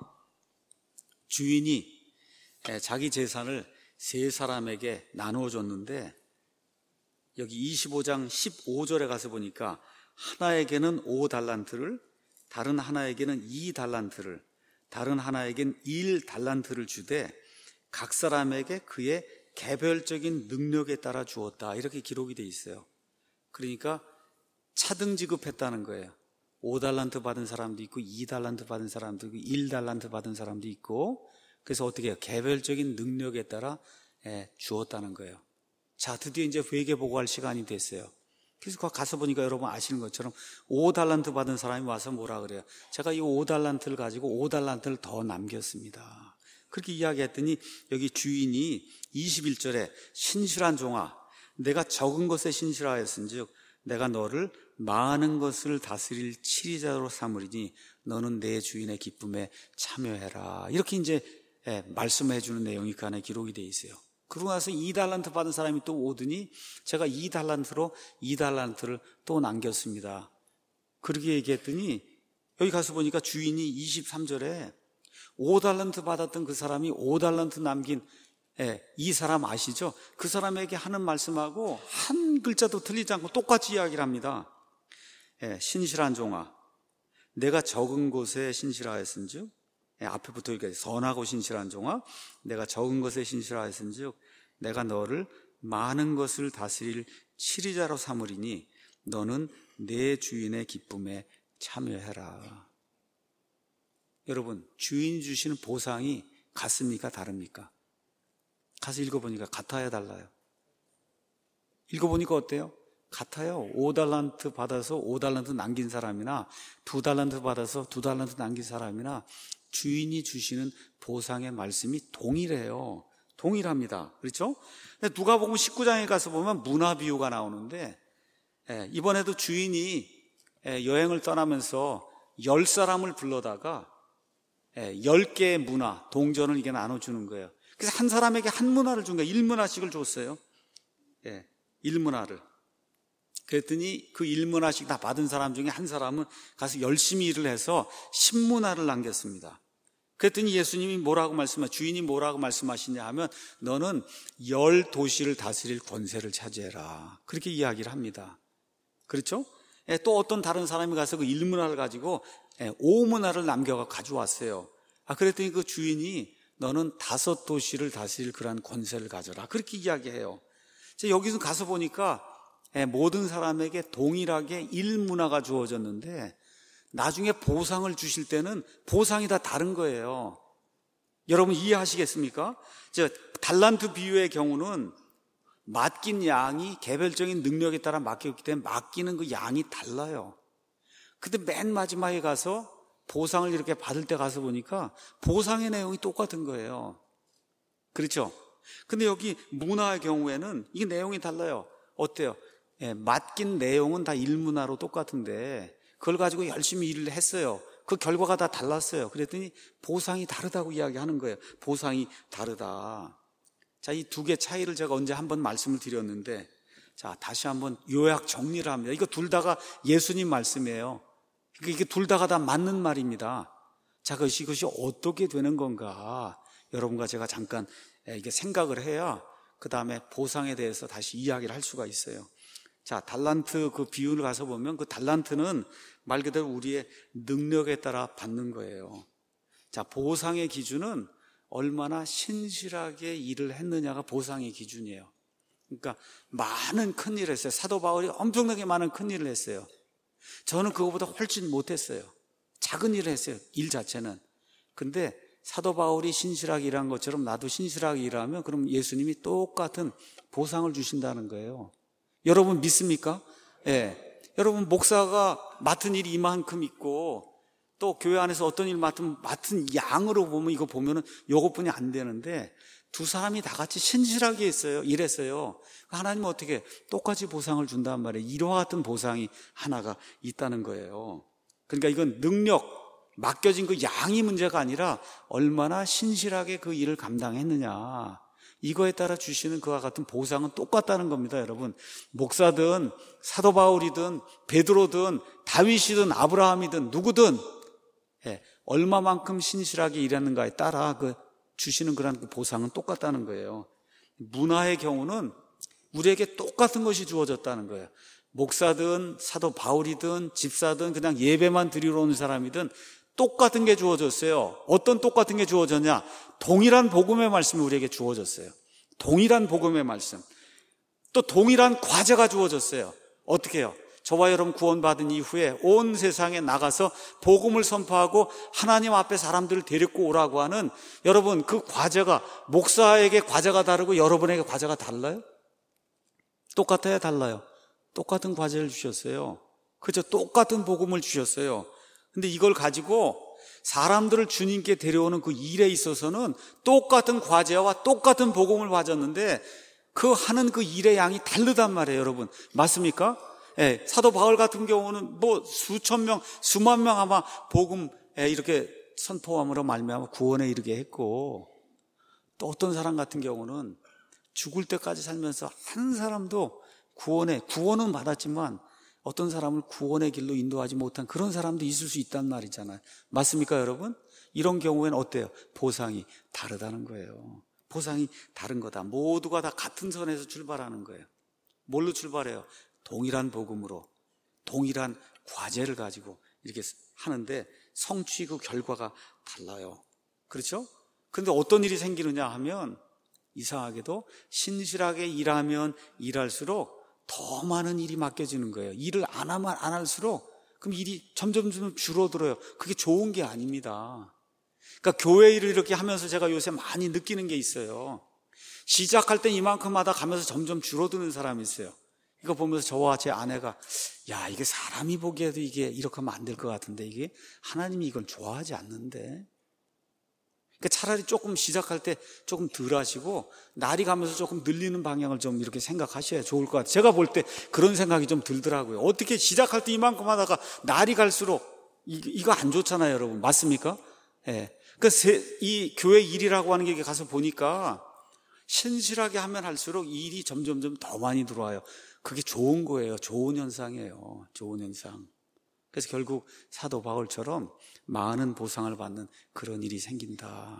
주인이 자기 재산을 세 사람에게 나누어 줬는데 여기 이십오 장 십오 절에 가서 보니까 하나에게는 오 달란트를, 다른 하나에게는 이 달란트를, 다른 하나에게는 일 달란트를 주되 각 사람에게 그의 개별적인 능력에 따라 주었다. 이렇게 기록이 돼 있어요. 그러니까 차등 지급했다는 거예요. 오 달란트 받은 사람도 있고 이 달란트 받은 사람도 있고 일 달란트 받은 사람도 있고, 그래서 어떻게 해요? 개별적인 능력에 따라 예, 주었다는 거예요. 자, 드디어 이제 회개 보고할 시간이 됐어요. 그래서 가서 보니까 여러분 아시는 것처럼 오 달란트 받은 사람이 와서 뭐라 그래요? 제가 이 오 달란트를 가지고 오 달란트를 더 남겼습니다. 그렇게 이야기했더니 여기 주인이 이십일 절에 신실한 종아, 내가 적은 것에 신실하였은즉 내가 너를 많은 것을 다스릴 치리자로 삼으리니 너는 내 주인의 기쁨에 참여해라. 이렇게 이제 예, 말씀해 주는 내용이 그 안에 기록이 되어 있어요. 그러고 나서 이 달란트 받은 사람이 또 오더니 제가 이 달란트로 이 달란트를 또 남겼습니다. 그렇게 얘기했더니 여기 가서 보니까 주인이 이십삼 절에 오 달란트 받았던 그 사람이 오 달란트 남긴 예, 이 사람 아시죠? 그 사람에게 하는 말씀하고 한 글자도 틀리지 않고 똑같이 이야기를 합니다. 예, 신실한 종아, 내가 적은 곳에 신실하였은즉, 예, 앞에부터 이렇게 선하고 신실한 종아, 내가 적은 것에 신실하였은즉 내가 너를 많은 것을 다스릴 치리자로 삼으리니 너는 내 주인의 기쁨에 참여해라. 여러분, 주인이 주시는 보상이 같습니까? 다릅니까? 가서 읽어보니까 같아요, 달라요? 읽어보니까 어때요? 같아요. 오 달란트 받아서 오 달란트 남긴 사람이나 두 달란트 받아서 두 달란트 남긴 사람이나 주인이 주시는 보상의 말씀이 동일해요. 동일합니다. 그렇죠? 누가복음 십구 장에 가서 보면 문화 비유가 나오는데, 이번에도 주인이 여행을 떠나면서 열 사람을 불러다가 열 개의 문화, 동전을 이게 나눠주는 거예요. 그래서 한 사람에게 한 문화를 준 거예요. 일 문화씩을 줬어요. 예, 일 문화를. 그랬더니 그 일 문화씩 다 받은 사람 중에 한 사람은 가서 열심히 일을 해서 십 문화를 남겼습니다. 그랬더니 예수님이 뭐라고 말씀하, 주인이 뭐라고 말씀하시냐 하면 너는 열 도시를 다스릴 권세를 차지해라. 그렇게 이야기를 합니다. 그렇죠? 예, 또 어떤 다른 사람이 가서 그 일 문화를 가지고 예, 오 문화를 남겨가 가져왔어요. 아, 그랬더니 그 주인이 너는 다섯 도시를 다스릴 그러한 권세를 가져라. 그렇게 이야기해요. 여기서 가서 보니까 모든 사람에게 동일하게 일 문화가 주어졌는데 나중에 보상을 주실 때는 보상이 다 다른 거예요. 여러분 이해하시겠습니까? 달란트 비유의 경우는 맡긴 양이 개별적인 능력에 따라 맡겼기 때문에 맡기는 그 양이 달라요. 근데 맨 마지막에 가서 보상을 이렇게 받을 때 가서 보니까 보상의 내용이 똑같은 거예요. 그렇죠? 근데 여기 문화의 경우에는 이게 내용이 달라요. 어때요? 예, 맡긴 내용은 다 일문화로 똑같은데 그걸 가지고 열심히 일을 했어요. 그 결과가 다 달랐어요. 그랬더니 보상이 다르다고 이야기하는 거예요. 보상이 다르다. 자, 이 두 개 차이를 제가 언제 한번 말씀을 드렸는데, 자, 다시 한번 요약 정리를 합니다. 이거 둘 다가 예수님 말씀이에요. 이게 둘 다가 다 맞는 말입니다. 자, 그것이, 그것이 어떻게 되는 건가? 여러분과 제가 잠깐 이게 생각을 해야 그 다음에 보상에 대해서 다시 이야기를 할 수가 있어요. 자, 달란트 그 비유를 가서 보면 그 달란트는 말 그대로 우리의 능력에 따라 받는 거예요. 자, 보상의 기준은 얼마나 신실하게 일을 했느냐가 보상의 기준이에요. 그러니까 많은 큰 일을 했어요. 사도 바울이 엄청나게 많은 큰 일을 했어요. 저는 그거보다 훨씬 못했어요. 작은 일을 했어요. 일 자체는. 근데 사도 바울이 신실하게 일한 것처럼 나도 신실하게 일하면 그럼 예수님이 똑같은 보상을 주신다는 거예요. 여러분 믿습니까? 예. 여러분 목사가 맡은 일이 이만큼 있고 또 교회 안에서 어떤 일 맡은, 맡은 양으로 보면 이거 보면은 요것뿐이 안 되는데 두 사람이 다 같이 신실하게 했어요. 일했어요. 하나님은 어떻게 똑같이 보상을 준단 말이에요. 이와 같은 보상이 하나가 있다는 거예요. 그러니까 이건 능력, 맡겨진 그 양이 문제가 아니라 얼마나 신실하게 그 일을 감당했느냐. 이거에 따라 주시는 그와 같은 보상은 똑같다는 겁니다, 여러분. 목사든 사도 바울이든 베드로든 다윗이든 아브라함이든 누구든 예, 얼마만큼 신실하게 일했는가에 따라 그 주시는 그런 그 보상은 똑같다는 거예요. 문화의 경우는 우리에게 똑같은 것이 주어졌다는 거예요. 목사든 사도 바울이든 집사든 그냥 예배만 드리러 오는 사람이든 똑같은 게 주어졌어요. 어떤 똑같은 게 주어졌냐? 동일한 복음의 말씀이 우리에게 주어졌어요. 동일한 복음의 말씀. 또 동일한 과제가 주어졌어요. 어떻게 해요? 저와 여러분 구원받은 이후에 온 세상에 나가서 복음을 선포하고 하나님 앞에 사람들을 데리고 오라고 하는 여러분 그 과제가 목사에게 과제가 다르고 여러분에게 과제가 달라요? 똑같아요? 달라요? 똑같은 과제를 주셨어요. 그죠? 똑같은 복음을 주셨어요. 근데 이걸 가지고 사람들을 주님께 데려오는 그 일에 있어서는 똑같은 과제와 똑같은 복음을 가졌는데 그 하는 그 일의 양이 다르단 말이에요, 여러분. 맞습니까? 예, 사도 바울 같은 경우는 뭐 수천 명, 수만 명 아마 복음 이렇게 선포함으로 말미암아 구원에 이르게 했고, 또 어떤 사람 같은 경우는 죽을 때까지 살면서 한 사람도 구원에 구원은 받았지만 어떤 사람을 구원의 길로 인도하지 못한 그런 사람도 있을 수 있단 말이잖아요. 맞습니까, 여러분? 이런 경우에는 어때요? 보상이 다르다는 거예요. 보상이 다른 거다. 모두가 다 같은 선에서 출발하는 거예요. 뭘로 출발해요? 동일한 복음으로, 동일한 과제를 가지고 이렇게 하는데 성취 그 결과가 달라요. 그렇죠? 근데 어떤 일이 생기느냐 하면 이상하게도 신실하게 일하면 일할수록 더 많은 일이 맡겨지는 거예요. 일을 안 하면 안 할수록 그럼 일이 점점 점 줄어들어요. 그게 좋은 게 아닙니다. 그러니까 교회 일을 이렇게 하면서 제가 요새 많이 느끼는 게 있어요. 시작할 땐 이만큼 하다 가면서 점점 줄어드는 사람이 있어요. 이거 보면서 저와 제 아내가 야, 이게 사람이 보기에도 이게 이렇게 하면 안 될 것 같은데 이게 하나님이 이걸 좋아하지 않는데. 그러니까 차라리 조금 시작할 때 조금 덜 하시고 날이 가면서 조금 늘리는 방향을 좀 이렇게 생각하셔야 좋을 것 같아요. 제가 볼 때 그런 생각이 좀 들더라고요. 어떻게 시작할 때 이만큼 하다가 날이 갈수록 이, 이거 안 좋잖아요, 여러분. 맞습니까? 예. 네. 그러니까 이 교회 일이라고 하는 게 가서 보니까 신실하게 하면 할수록 일이 점점점 더 많이 들어와요. 그게 좋은 거예요. 좋은 현상이에요. 좋은 현상. 그래서 결국 사도 바울처럼 많은 보상을 받는 그런 일이 생긴다.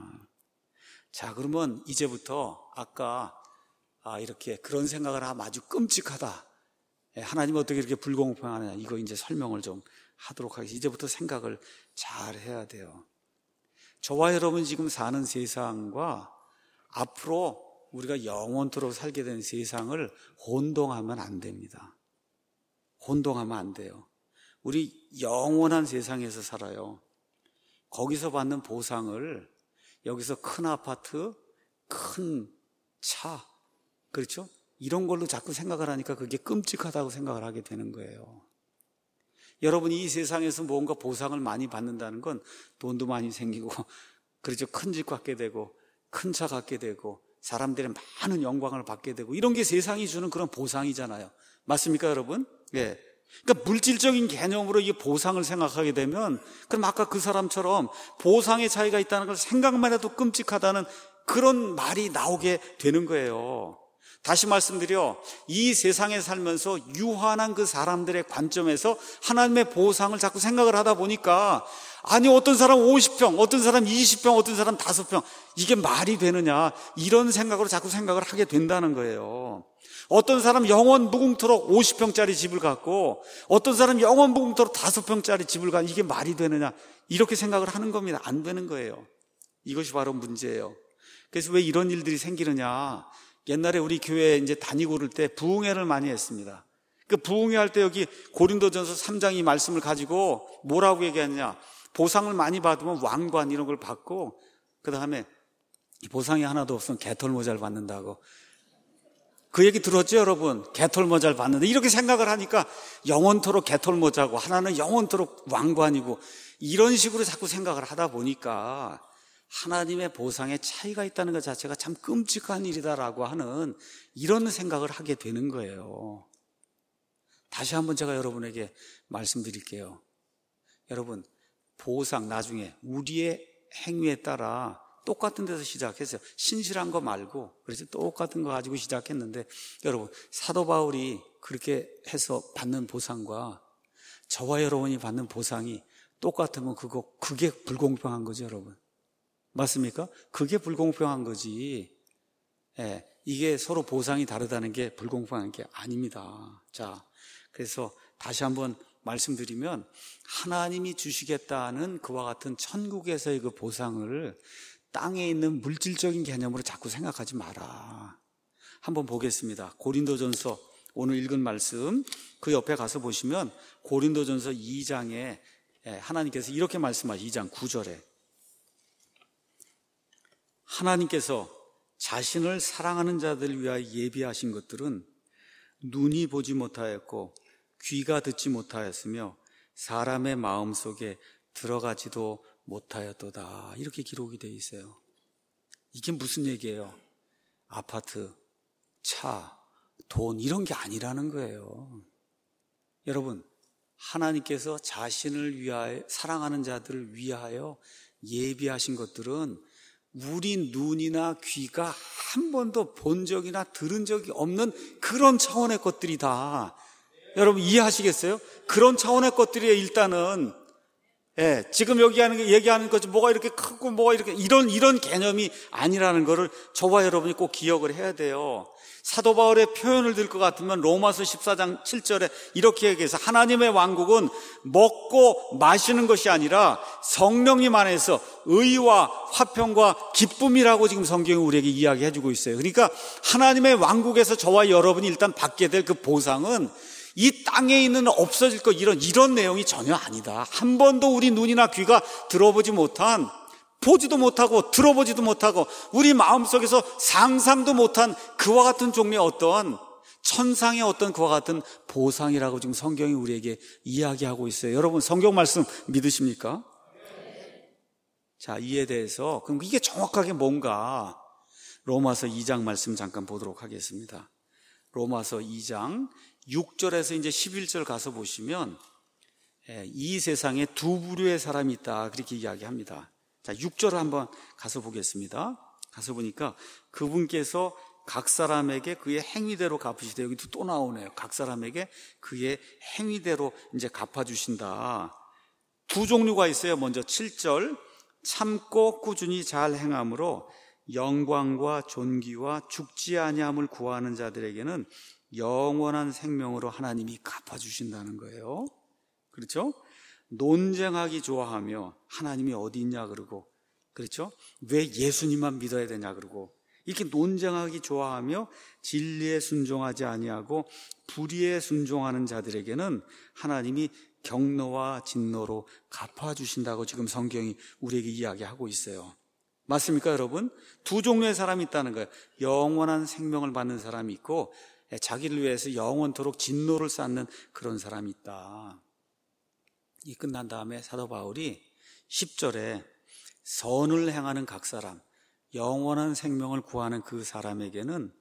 자, 그러면 이제부터 아까 아, 이렇게 그런 생각을 하면 아주 끔찍하다. 하나님 어떻게 이렇게 불공평하냐. 이거 이제 설명을 좀 하도록 하겠습니다. 이제부터 생각을 잘 해야 돼요. 저와 여러분 지금 사는 세상과 앞으로 우리가 영원토록 살게 된 세상을 혼동하면 안 됩니다. 혼동하면 안 돼요. 우리 영원한 세상에서 살아요. 거기서 받는 보상을 여기서 큰 아파트, 큰 차, 그렇죠? 이런 걸로 자꾸 생각을 하니까 그게 끔찍하다고 생각을 하게 되는 거예요. 여러분이 이 세상에서 뭔가 보상을 많이 받는다는 건 돈도 많이 생기고, 그렇죠? 큰 집 갖게 되고, 큰 차 갖게 되고, 사람들의 많은 영광을 받게 되고, 이런 게 세상이 주는 그런 보상이잖아요. 맞습니까, 여러분? 예. 그러니까 물질적인 개념으로 이 보상을 생각하게 되면, 그럼 아까 그 사람처럼 보상의 차이가 있다는 걸 생각만 해도 끔찍하다는 그런 말이 나오게 되는 거예요. 다시 말씀드려, 이 세상에 살면서 유한한 그 사람들의 관점에서 하나님의 보상을 자꾸 생각을 하다 보니까, 아니 어떤 사람 오십 평, 어떤 사람 이십 평, 어떤 사람 다섯 평, 이게 말이 되느냐, 이런 생각으로 자꾸 생각을 하게 된다는 거예요. 어떤 사람 영원 무궁토록 오십 평짜리 집을 갖고 어떤 사람 영원 무궁토록 다섯 평짜리 집을 갖고, 이게 말이 되느냐, 이렇게 생각을 하는 겁니다. 안 되는 거예요. 이것이 바로 문제예요. 그래서 왜 이런 일들이 생기느냐, 옛날에 우리 교회에 이제 다니고 그럴 때 부흥회를 많이 했습니다. 그 부흥회 할 때 여기 고린도전서 삼 장 이 말씀을 가지고 뭐라고 얘기하느냐, 보상을 많이 받으면 왕관 이런 걸 받고, 그 다음에 보상이 하나도 없으면 개털 모자를 받는다고. 그 얘기 들었죠, 여러분? 개털 모자를 받는다. 이렇게 생각을 하니까 영원토록 개털 모자고 하나는 영원토록 왕관이고, 이런 식으로 자꾸 생각을 하다 보니까 하나님의 보상에 차이가 있다는 것 자체가 참 끔찍한 일이다라고 하는 이런 생각을 하게 되는 거예요. 다시 한번 제가 여러분에게 말씀드릴게요. 여러분, 보상 나중에 우리의 행위에 따라 똑같은 데서 시작했어요. 신실한 거 말고, 그래서 똑같은 거 가지고 시작했는데, 여러분, 사도 바울이 그렇게 해서 받는 보상과 저와 여러분이 받는 보상이 똑같으면 그거, 그게 불공평한 거죠, 여러분. 맞습니까? 그게 불공평한 거지. 예, 이게 서로 보상이 다르다는 게 불공평한 게 아닙니다. 자, 그래서 다시 한번 말씀드리면, 하나님이 주시겠다는 그와 같은 천국에서의 그 보상을 땅에 있는 물질적인 개념으로 자꾸 생각하지 마라. 한번 보겠습니다. 고린도전서, 오늘 읽은 말씀 그 옆에 가서 보시면 고린도전서 이 장에 하나님께서 이렇게 말씀하시죠. 이 장 구 절에 하나님께서 자신을 사랑하는 자들을 위하여 예비하신 것들은 눈이 보지 못하였고 귀가 듣지 못하였으며 사람의 마음속에 들어가지도 못하였도다. 이렇게 기록이 되어 있어요. 이게 무슨 얘기예요? 아파트, 차, 돈 이런 게 아니라는 거예요. 여러분, 하나님께서 자신을 위하여, 사랑하는 자들을 위하여 예비하신 것들은 우리 눈이나 귀가 한 번도 본 적이나 들은 적이 없는 그런 차원의 것들이다. 여러분 이해하시겠어요? 그런 차원의 것들이 일단은 예, 지금 여기 하는 게, 얘기하는 거지, 뭐가 이렇게 크고, 뭐가 이렇게, 이런, 이런 개념이 아니라는 거를 저와 여러분이 꼭 기억을 해야 돼요. 사도 바울의 표현을 들 것 같으면 로마서 십사 장 칠 절에 이렇게 얘기해서 하나님의 왕국은 먹고 마시는 것이 아니라 성령님 안에서 의와 화평과 기쁨이라고 지금 성경이 우리에게 이야기해 주고 있어요. 그러니까 하나님의 왕국에서 저와 여러분이 일단 받게 될 그 보상은 이 땅에 있는 없어질 것, 이런 이런 내용이 전혀 아니다. 한 번도 우리 눈이나 귀가 들어보지 못한, 보지도 못하고 들어보지도 못하고 우리 마음속에서 상상도 못한 그와 같은 종류의 어떤 천상의 어떤 그와 같은 보상이라고 지금 성경이 우리에게 이야기하고 있어요. 여러분 성경 말씀 믿으십니까? 자, 이에 대해서 그럼 이게 정확하게 뭔가 로마서 이 장 말씀 잠깐 보도록 하겠습니다. 로마서 이 장 육 절에서 이제 십일 절 가서 보시면 이 세상에 두 부류의 사람이 있다 그렇게 이야기합니다. 자, 육 절을 한번 가서 보겠습니다. 가서 보니까 그분께서 각 사람에게 그의 행위대로 갚으시되, 여기도 또 나오네요. 각 사람에게 그의 행위대로 이제 갚아주신다. 두 종류가 있어요. 먼저 칠 절, 참고 꾸준히 잘 행함으로 영광과 존귀와 죽지 아니함을 구하는 자들에게는 영원한 생명으로 하나님이 갚아주신다는 거예요. 그렇죠? 논쟁하기 좋아하며 하나님이 어디 있냐 그러고, 그렇죠? 왜 예수님만 믿어야 되냐 그러고, 이렇게 논쟁하기 좋아하며 진리에 순종하지 아니하고 불의에 순종하는 자들에게는 하나님이 경노와 진노로 갚아주신다고 지금 성경이 우리에게 이야기하고 있어요. 맞습니까 여러분? 두 종류의 사람이 있다는 거예요. 영원한 생명을 받는 사람이 있고 자기를 위해서 영원토록 진노를 쌓는 그런 사람이 있다. 이 끝난 다음에 사도 바울이 십 절에 선을 행하는 각 사람, 영원한 생명을 구하는 그 사람에게는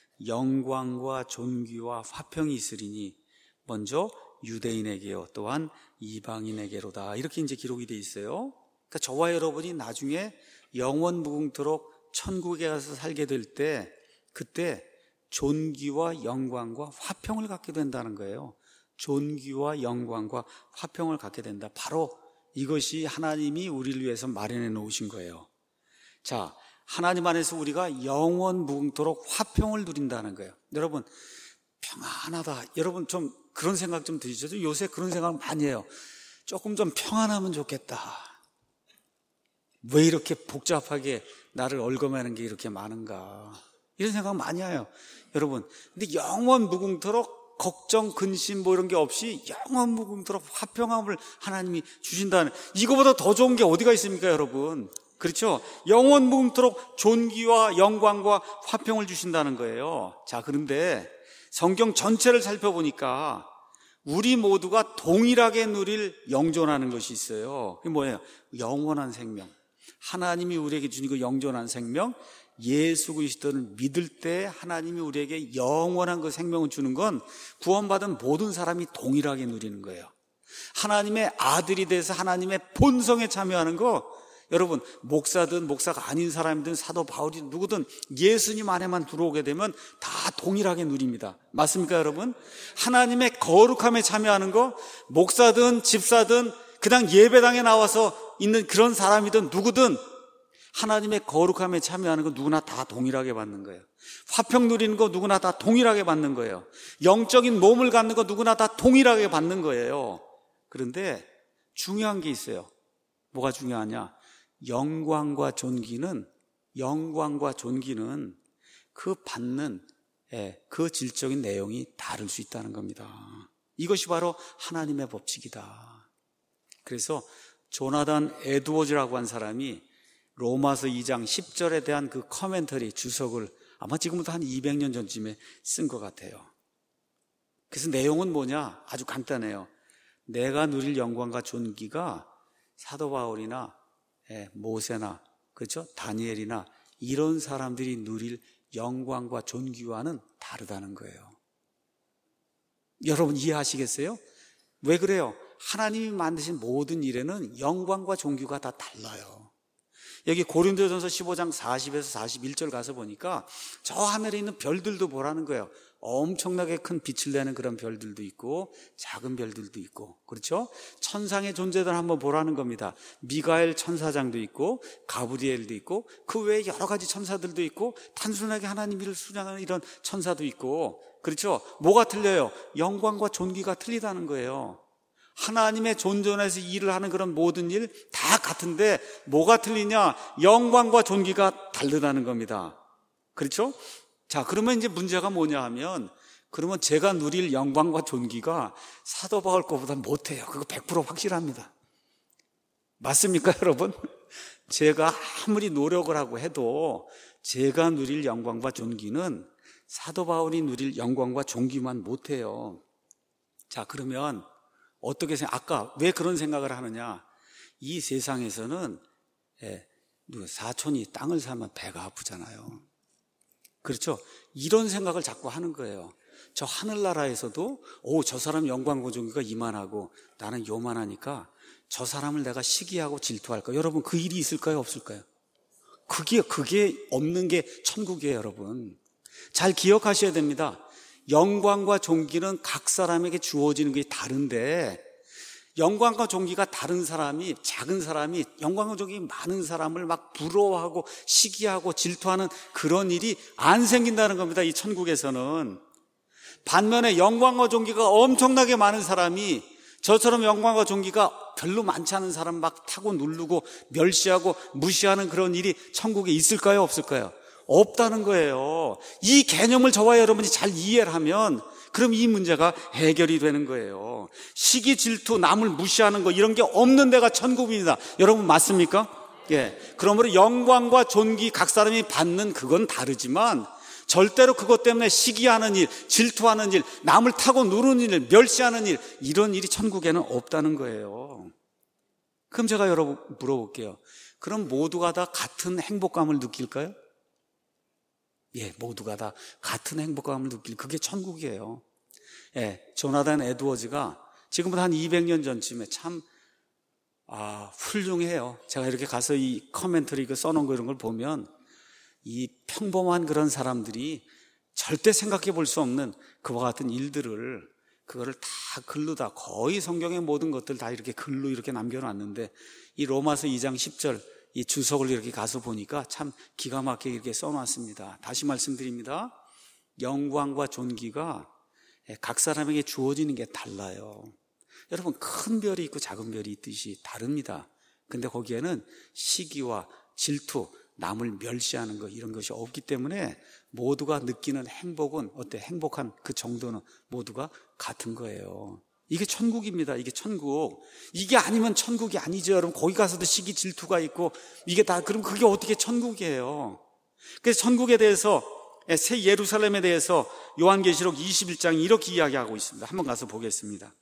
영광과 존귀와 화평이 있으리니 먼저 유대인에게요 또한 이방인에게로다. 이렇게 이제 기록이 돼 있어요. 그러니까 저와 여러분이 나중에 영원 무궁토록 천국에 가서 살게 될 때 그때 존귀와 영광과 화평을 갖게 된다는 거예요. 존귀와 영광과 화평을 갖게 된다. 바로 이것이 하나님이 우리를 위해서 마련해 놓으신 거예요. 자, 하나님 안에서 우리가 영원 무궁토록 화평을 누린다는 거예요. 여러분, 평안하다. 여러분 좀 그런 생각 좀 드시죠? 요새 그런 생각 많이 해요. 조금 좀 평안하면 좋겠다. 왜 이렇게 복잡하게 나를 얽어매는 게 이렇게 많은가. 이런 생각 많이 해요. 여러분, 근데 영원 무궁토록 걱정, 근심 뭐 이런 게 없이 영원 무궁토록 화평함을 하나님이 주신다는, 이거보다 더 좋은 게 어디가 있습니까 여러분? 그렇죠? 영원 무궁토록 존귀와 영광과 화평을 주신다는 거예요. 자, 그런데 성경 전체를 살펴보니까 우리 모두가 동일하게 누릴 영존하는 것이 있어요. 그게 뭐예요? 영원한 생명. 하나님이 우리에게 주신 그 영존한 생명, 예수 그리스도를 믿을 때 하나님이 우리에게 영원한 그 생명을 주는 건 구원받은 모든 사람이 동일하게 누리는 거예요. 하나님의 아들이 돼서 하나님의 본성에 참여하는 거, 여러분 목사든 목사가 아닌 사람이든 사도 바울이든 누구든 예수님 안에만 들어오게 되면 다 동일하게 누립니다. 맞습니까 여러분? 하나님의 거룩함에 참여하는 거, 목사든 집사든 그냥 예배당에 나와서 있는 그런 사람이든 누구든 하나님의 거룩함에 참여하는 거 누구나 다 동일하게 받는 거예요. 화평 누리는 거 누구나 다 동일하게 받는 거예요. 영적인 몸을 갖는 거 누구나 다 동일하게 받는 거예요. 그런데 중요한 게 있어요. 뭐가 중요하냐? 영광과 존귀는 영광과 존귀는 그 받는 그 질적인 내용이 다를 수 있다는 겁니다. 이것이 바로 하나님의 법칙이다. 그래서 조나단 에드워즈라고 한 사람이 로마서 이 장 십 절에 대한 그 커멘터리 주석을 아마 지금부터 한 이백 년 전쯤에 쓴 것 같아요. 그래서 내용은 뭐냐? 아주 간단해요. 내가 누릴 영광과 존귀가 사도 바울이나 모세나 그렇죠? 다니엘이나 이런 사람들이 누릴 영광과 존귀와는 다르다는 거예요. 여러분 이해하시겠어요? 왜 그래요? 하나님이 만드신 모든 일에는 영광과 존귀가 다 달라요. 여기 고린도전서 십오 장 사십에서 사십일 절 가서 보니까 저 하늘에 있는 별들도 보라는 거예요. 엄청나게 큰 빛을 내는 그런 별들도 있고 작은 별들도 있고, 그렇죠? 천상의 존재들 한번 보라는 겁니다. 미가엘 천사장도 있고 가브리엘도 있고 그 외에 여러 가지 천사들도 있고 단순하게 하나님을 순양하는 이런 천사도 있고, 그렇죠? 뭐가 틀려요? 영광과 존귀가 틀리다는 거예요. 하나님의 존존에서 일을 하는 그런 모든 일 다 같은데 뭐가 틀리냐? 영광과 존귀가 다르다는 겁니다. 그렇죠? 자, 그러면 이제 문제가 뭐냐 하면, 그러면 제가 누릴 영광과 존귀가 사도 바울 거보다 못해요. 그거 백 퍼센트 확실합니다. 맞습니까, 여러분? 제가 아무리 노력을 하고 해도 제가 누릴 영광과 존귀는 사도 바울이 누릴 영광과 존귀만 못해요. 자, 그러면 어떻게 생각, 아까 왜 그런 생각을 하느냐? 이 세상에서는 예, 사촌이 땅을 사면 배가 아프잖아요. 그렇죠? 이런 생각을 자꾸 하는 거예요. 저 하늘나라에서도 오, 저 사람 영광과 존귀가 이만하고 나는 요만하니까 저 사람을 내가 시기하고 질투할까? 여러분, 그 일이 있을까요? 없을까요? 그게 그게 없는 게 천국이에요, 여러분. 잘 기억하셔야 됩니다. 영광과 존귀는 각 사람에게 주어지는 게 다른데, 영광과 존귀가 다른 사람이, 작은 사람이 영광과 존귀가 많은 사람을 막 부러워하고 시기하고 질투하는 그런 일이 안 생긴다는 겁니다, 이 천국에서는. 반면에 영광과 존귀가 엄청나게 많은 사람이 저처럼 영광과 존귀가 별로 많지 않은 사람 막 타고 누르고 멸시하고 무시하는 그런 일이 천국에 있을까요? 없을까요? 없다는 거예요. 이 개념을 저와 여러분이 잘 이해를 하면 그럼 이 문제가 해결이 되는 거예요. 시기, 질투, 남을 무시하는 거 이런 게 없는 데가 천국입니다. 여러분 맞습니까? 예. 그러므로 영광과 존귀 각 사람이 받는 그건 다르지만 절대로 그것 때문에 시기하는 일, 질투하는 일, 남을 타고 누르는 일, 멸시하는 일, 이런 일이 천국에는 없다는 거예요. 그럼 제가 여러분 물어볼게요. 그럼 모두가 다 같은 행복감을 느낄까요? 예, 모두가 다 같은 행복감을 느낄, 그게 천국이에요. 예, 조나단 에드워즈가 지금부터 한 이백 년 전쯤에 참, 아, 훌륭해요. 제가 이렇게 가서 이 커멘터리 그 써놓은 거 이런 걸 보면 이 평범한 그런 사람들이 절대 생각해 볼 수 없는 그와 같은 일들을, 그거를 다 글로 다, 거의 성경의 모든 것들 다 이렇게 글로 이렇게 남겨놨는데, 이 로마서 이 장 십 절 이 주석을 이렇게 가서 보니까 참 기가 막히게 이렇게 써놨습니다. 다시 말씀드립니다. 영광과 존귀가 각 사람에게 주어지는 게 달라요. 여러분, 큰 별이 있고 작은 별이 있듯이 다릅니다. 근데 거기에는 시기와 질투, 남을 멸시하는 거 이런 것이 없기 때문에 모두가 느끼는 행복은, 어때? 행복한 그 정도는 모두가 같은 거예요. 이게 천국입니다. 이게 천국. 이게 아니면 천국이 아니죠, 여러분. 거기 가서도 시기, 질투가 있고 이게 다, 그럼 그게 어떻게 천국이에요? 그래서 천국에 대해서, 새 예루살렘에 대해서 요한계시록 이십일 장이 이렇게 이야기하고 있습니다. 한번 가서 보겠습니다.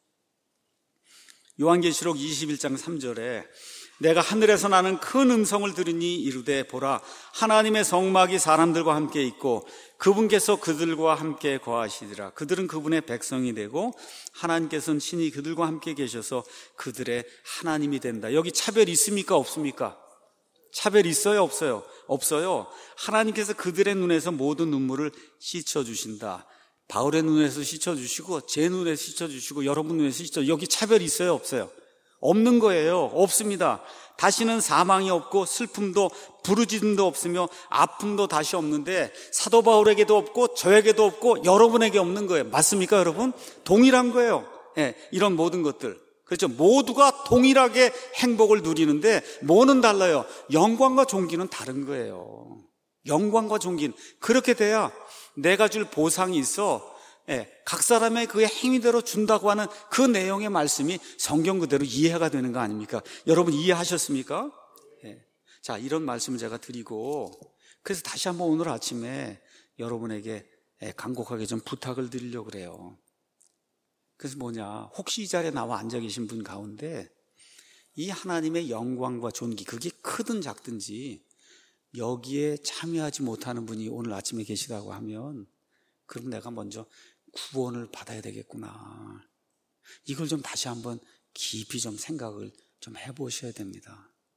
요한계시록 이십일 장 삼 절에 내가 하늘에서 나는 큰 음성을 들으니 이르되 보라, 하나님의 성막이 사람들과 함께 있고 그분께서 그들과 함께 거하시리라. 그들은 그분의 백성이 되고 하나님께서는 친히 그들과 함께 계셔서 그들의 하나님이 된다. 여기 차별 있습니까? 없습니까? 차별 있어요? 없어요? 없어요. 하나님께서 그들의 눈에서 모든 눈물을 씻어주신다. 바울의 눈에서 씻어주시고 제 눈에서 씻어주시고 여러분 눈에서 씻어. 여기 차별 있어요? 없어요? 없는 거예요. 없습니다. 다시는 사망이 없고 슬픔도 부르짖음도 없으며 아픔도 다시 없는데 사도 바울에게도 없고 저에게도 없고 여러분에게 없는 거예요. 맞습니까, 여러분? 동일한 거예요. 예, 이런 모든 것들. 그렇죠. 모두가 동일하게 행복을 누리는데 뭐는 달라요? 영광과 존귀는 다른 거예요. 영광과 존귀는 그렇게 돼야 내가 줄 보상이 있어. 예, 각 사람의 그 행위대로 준다고 하는 그 내용의 말씀이 성경 그대로 이해가 되는 거 아닙니까? 여러분 이해하셨습니까? 예. 자, 이런 말씀을 제가 드리고, 그래서 다시 한번 오늘 아침에 여러분에게 예, 간곡하게 좀 부탁을 드리려고 그래요. 그래서 뭐냐, 혹시 이 자리에 나와 앉아 계신 분 가운데 이 하나님의 영광과 존귀, 그게 크든 작든지 여기에 참여하지 못하는 분이 오늘 아침에 계시다고 하면, 그럼 내가 먼저 구원을 받아야 되겠구나. 이걸 좀 다시 한번 깊이 좀 생각을 좀 해보셔야 됩니다.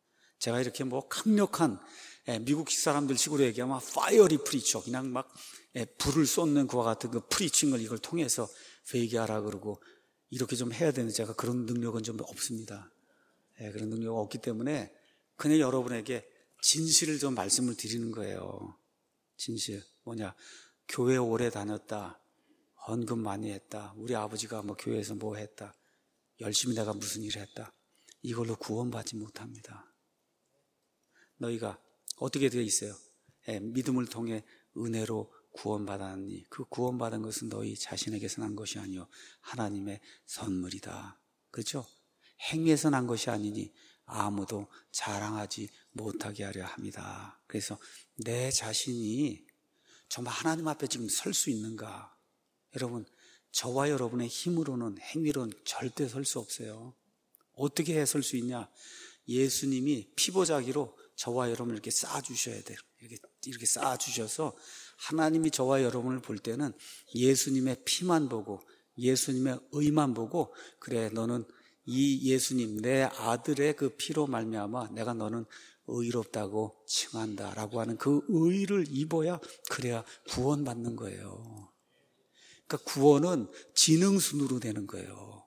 제가 이렇게 뭐 강력한 미국 사람들 식으로 얘기하면 파이어리 프리처, 그냥 막 불을 쏟는 그와 같은 그 프리칭을 이걸 통해서 회개하라 그러고 이렇게 좀 해야 되는데 제가 그런 능력은 좀 없습니다. 그런 능력이 없기 때문에 그냥 여러분에게 진실을 좀 말씀을 드리는 거예요. 진실 뭐냐, 교회 오래 다녔다, 헌금 많이 했다, 우리 아버지가 뭐 교회에서 뭐 했다, 열심히 내가 무슨 일을 했다, 이걸로 구원받지 못합니다. 너희가 어떻게 되어 있어요? 예, 믿음을 통해 은혜로 구원받았니? 그 구원받은 것은 너희 자신에게서 난 것이 아니요 하나님의 선물이다. 그렇죠? 행위에서 난 것이 아니니 아무도 자랑하지 못하게 하려 합니다. 그래서 내 자신이 정말 하나님 앞에 지금 설 수 있는가? 여러분, 저와 여러분의 힘으로는, 행위로는 절대 설 수 없어요. 어떻게 해 설 수 있냐? 예수님이 피보자기로 저와 여러분을 이렇게 쌓아주셔야 돼요. 이렇게, 이렇게 쌓아주셔서 하나님이 저와 여러분을 볼 때는 예수님의 피만 보고 예수님의 의만 보고, 그래 너는 이 예수님 내 아들의 그 피로 말미암아 내가 너는 의롭다고 칭한다라고 하는 그 의를 입어야, 그래야 구원받는 거예요. 그러니까 구원은 지능순으로 되는 거예요.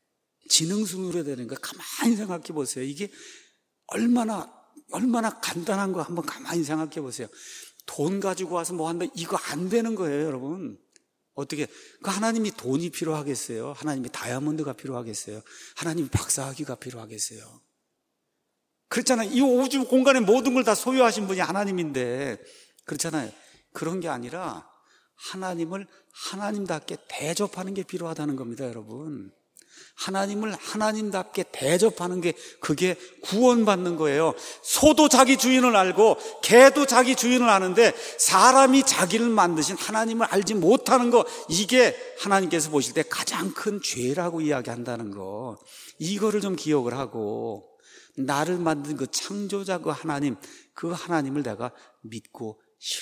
지능순으로 되는 거 가만히 생각해 보세요. 이게 얼마나 얼마나 간단한 거 한번 가만히 생각해 보세요. 돈 가지고 와서 뭐 한다, 이거 안 되는 거예요, 여러분. 어떻게, 그 하나님이 돈이 필요하겠어요? 하나님이 다이아몬드가 필요하겠어요? 하나님이 박사학위가 필요하겠어요? 그렇잖아요. 이 우주 공간의 모든 걸 다 소유하신 분이 하나님인데, 그렇잖아요. 그런 게 아니라 하나님을 하나님답게 대접하는 게 필요하다는 겁니다, 여러분. 하나님을 하나님답게 대접하는 게, 그게 구원받는 거예요. 소도 자기 주인을 알고 개도 자기 주인을 아는데 사람이 자기를 만드신 하나님을 알지 못하는 거, 이게 하나님께서 보실 때 가장 큰 죄라고 이야기한다는 거, 이거를 좀 기억을 하고, 나를 만든 그 창조자 그 하나님, 그 하나님을 내가 믿고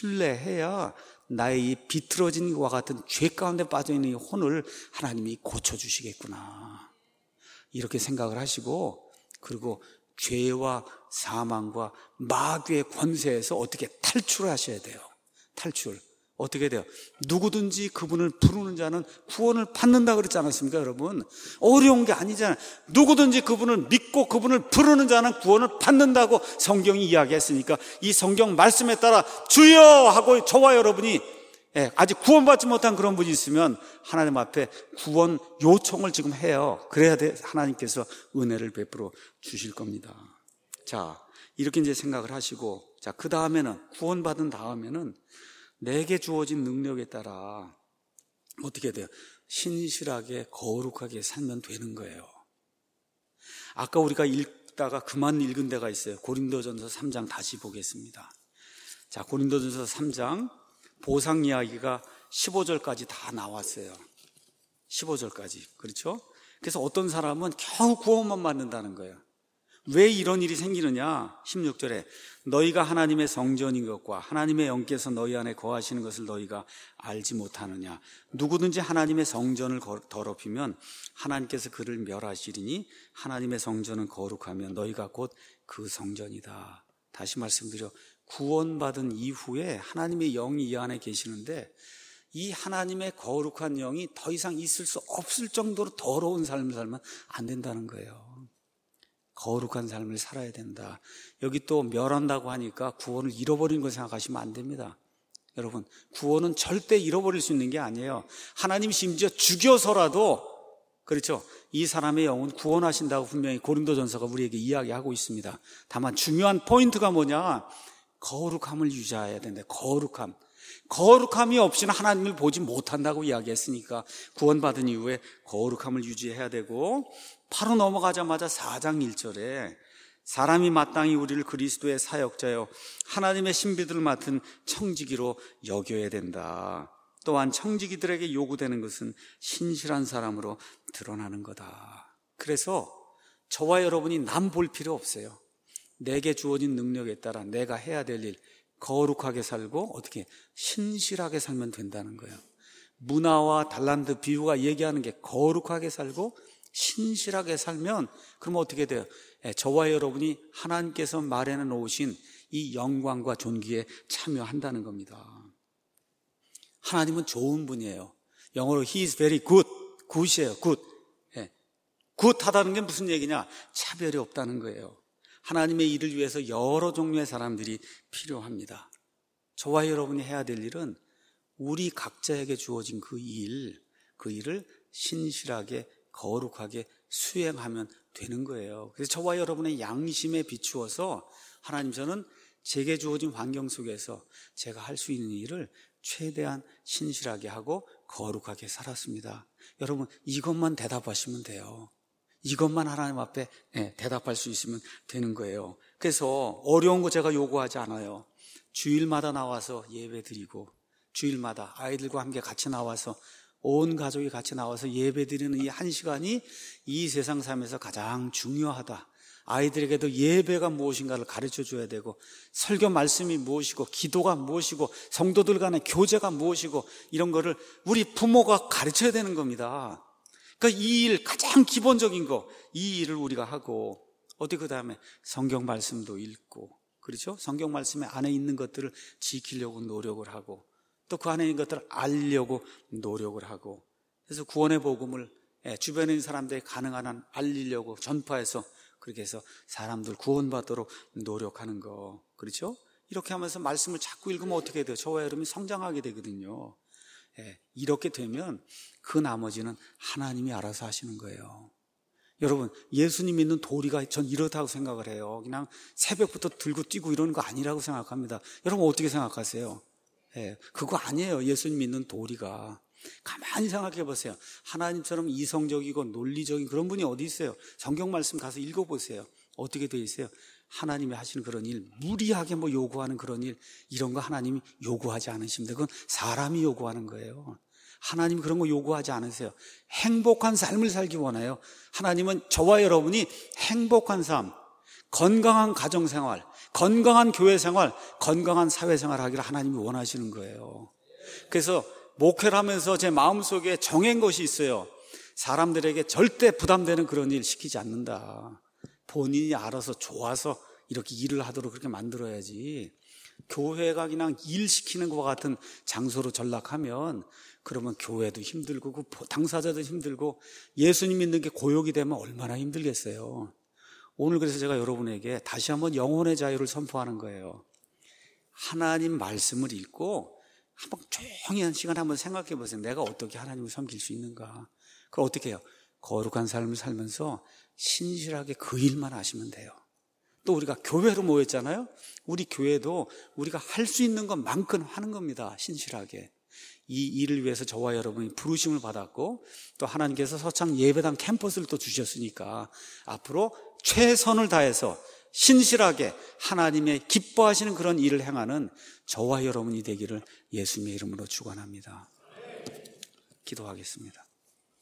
신뢰해야 나의 이 비틀어진 것과 같은 죄 가운데 빠져있는 이 혼을 하나님이 고쳐주시겠구나, 이렇게 생각을 하시고, 그리고 죄와 사망과 마귀의 권세에서 어떻게 탈출하셔야 돼요. 탈출 어떻게 돼요? 누구든지 그분을 부르는 자는 구원을 받는다 그랬지 않았습니까, 여러분? 어려운 게 아니잖아요. 누구든지 그분을 믿고 그분을 부르는 자는 구원을 받는다고 성경이 이야기했으니까, 이 성경 말씀에 따라 주여 하고 저와 여러분이, 예, 아직 구원받지 못한 그런 분이 있으면 하나님 앞에 구원 요청을 지금 해요. 그래야 돼, 하나님께서 은혜를 베풀어 주실 겁니다. 자, 이렇게 이제 생각을 하시고, 자, 그 다음에는, 구원받은 다음에는 내게 주어진 능력에 따라 어떻게 돼요? 신실하게 거룩하게 살면 되는 거예요. 아까 우리가 읽다가 그만 읽은 데가 있어요. 고린도전서 삼 장 다시 보겠습니다. 자, 고린도전서 삼 장 보상 이야기가 십오 절까지 다 나왔어요. 십오 절까지. 그렇죠? 그래서 어떤 사람은 겨우 구원만 받는다는 거예요. 왜 이런 일이 생기느냐? 십육 절에 너희가 하나님의 성전인 것과 하나님의 영께서 너희 안에 거하시는 것을 너희가 알지 못하느냐? 누구든지 하나님의 성전을 더럽히면 하나님께서 그를 멸하시리니 하나님의 성전은 거룩하면 너희가 곧 그 성전이다. 다시 말씀드려, 구원받은 이후에 하나님의 영이 이 안에 계시는데, 이 하나님의 거룩한 영이 더 이상 있을 수 없을 정도로 더러운 삶을 살면 안 된다는 거예요. 거룩한 삶을 살아야 된다. 여기 또 멸한다고 하니까 구원을 잃어버린 걸 생각하시면 안 됩니다. 여러분, 구원은 절대 잃어버릴 수 있는 게 아니에요. 하나님 심지어 죽여서라도, 그렇죠, 이 사람의 영은 구원하신다고 분명히 고린도전서가 우리에게 이야기하고 있습니다. 다만 중요한 포인트가 뭐냐? 거룩함을 유지해야 된다. 거룩함. 거룩함이 없이는 하나님을 보지 못한다고 이야기했으니까 구원받은 이후에 거룩함을 유지해야 되고, 바로 넘어가자마자 사 장 일 절에 사람이 마땅히 우리를 그리스도의 사역자여 하나님의 신비들을 맡은 청지기로 여겨야 된다. 또한 청지기들에게 요구되는 것은 신실한 사람으로 드러나는 거다. 그래서 저와 여러분이 남 볼 필요 없어요. 내게 주어진 능력에 따라 내가 해야 될 일, 거룩하게 살고 어떻게 신실하게 살면 된다는 거예요. 문화와 달란트 비유가 얘기하는 게 거룩하게 살고 신실하게 살면, 그럼 어떻게 돼요? 저와 여러분이 하나님께서 마련해 놓으신 이 영광과 존귀에 참여한다는 겁니다. 하나님은 좋은 분이에요. 영어로 He is very good. 굿이에요. 굿. 예. 굿하다는 게 무슨 얘기냐? 차별이 없다는 거예요. 하나님의 일을 위해서 여러 종류의 사람들이 필요합니다. 저와 여러분이 해야 될 일은 우리 각자에게 주어진 그 일, 그 일을 신실하게 거룩하게 수행하면 되는 거예요. 그래서 저와 여러분의 양심에 비추어서 하나님, 저는 제게 주어진 환경 속에서 제가 할 수 있는 일을 최대한 신실하게 하고 거룩하게 살았습니다. 여러분, 이것만 대답하시면 돼요. 이것만 하나님 앞에 네, 대답할 수 있으면 되는 거예요. 그래서 어려운 거 제가 요구하지 않아요. 주일마다 나와서 예배 드리고, 주일마다 아이들과 함께 같이 나와서, 온 가족이 같이 나와서 예배 드리는 이 한 시간이 이 세상 삶에서 가장 중요하다. 아이들에게도 예배가 무엇인가를 가르쳐 줘야 되고, 설교 말씀이 무엇이고, 기도가 무엇이고, 성도들 간의 교제가 무엇이고, 이런 거를 우리 부모가 가르쳐야 되는 겁니다. 그러니까 이 일, 가장 기본적인 거, 이 일을 우리가 하고, 어디 그 다음에 성경 말씀도 읽고, 그렇죠? 성경 말씀에 안에 있는 것들을 지키려고 노력을 하고, 또 그 안에 있는 것들을 알려고 노력을 하고, 그래서 구원의 복음을 주변에 있는 사람들이 가능한 한 알리려고 전파해서 그렇게 해서 사람들 구원받도록 노력하는 거, 그렇죠? 이렇게 하면서 말씀을 자꾸 읽으면 어떻게 돼요? 저와 여러분이 성장하게 되거든요. 예, 이렇게 되면 그 나머지는 하나님이 알아서 하시는 거예요. 여러분, 예수님 믿는 도리가 전 이렇다고 생각을 해요. 그냥 새벽부터 들고 뛰고 이러는 거 아니라고 생각합니다. 여러분 어떻게 생각하세요? 예, 그거 아니에요. 예수님 믿는 도리가. 가만히 생각해 보세요. 하나님처럼 이성적이고 논리적인 그런 분이 어디 있어요? 성경 말씀 가서 읽어보세요. 어떻게 돼 있어요? 하나님이 하시는 그런 일, 무리하게 뭐 요구하는 그런 일, 이런 거 하나님이 요구하지 않으십니다. 그건 사람이 요구하는 거예요. 하나님 그런 거 요구하지 않으세요. 행복한 삶을 살기 원해요. 하나님은 저와 여러분이 행복한 삶, 건강한 가정생활, 건강한 교회생활, 건강한 사회생활 하기를 하나님이 원하시는 거예요. 그래서 목회를 하면서 제 마음속에 정한 것이 있어요. 사람들에게 절대 부담되는 그런 일 시키지 않는다. 본인이 알아서 좋아서 이렇게 일을 하도록 그렇게 만들어야지, 교회가 그냥 일 시키는 것과 같은 장소로 전락하면 그러면 교회도 힘들고 그 당사자도 힘들고 예수님 믿는 게 고역이 되면 얼마나 힘들겠어요. 오늘 그래서 제가 여러분에게 다시 한번 영혼의 자유를 선포하는 거예요. 하나님 말씀을 읽고 한번 조용히 한 시간 한번 생각해 보세요. 내가 어떻게 하나님을 섬길 수 있는가? 그걸 어떻게 해요? 거룩한 삶을 살면서 신실하게 그 일만 하시면 돼요. 또 우리가 교회로 모였잖아요. 우리 교회도 우리가 할 수 있는 것만큼 하는 겁니다. 신실하게. 이 일을 위해서 저와 여러분이 부르심을 받았고, 또 하나님께서 서창 예배당 캠퍼스를 또 주셨으니까 앞으로 최선을 다해서 신실하게 하나님의 기뻐하시는 그런 일을 행하는 저와 여러분이 되기를 예수님의 이름으로 축원합니다. 기도하겠습니다.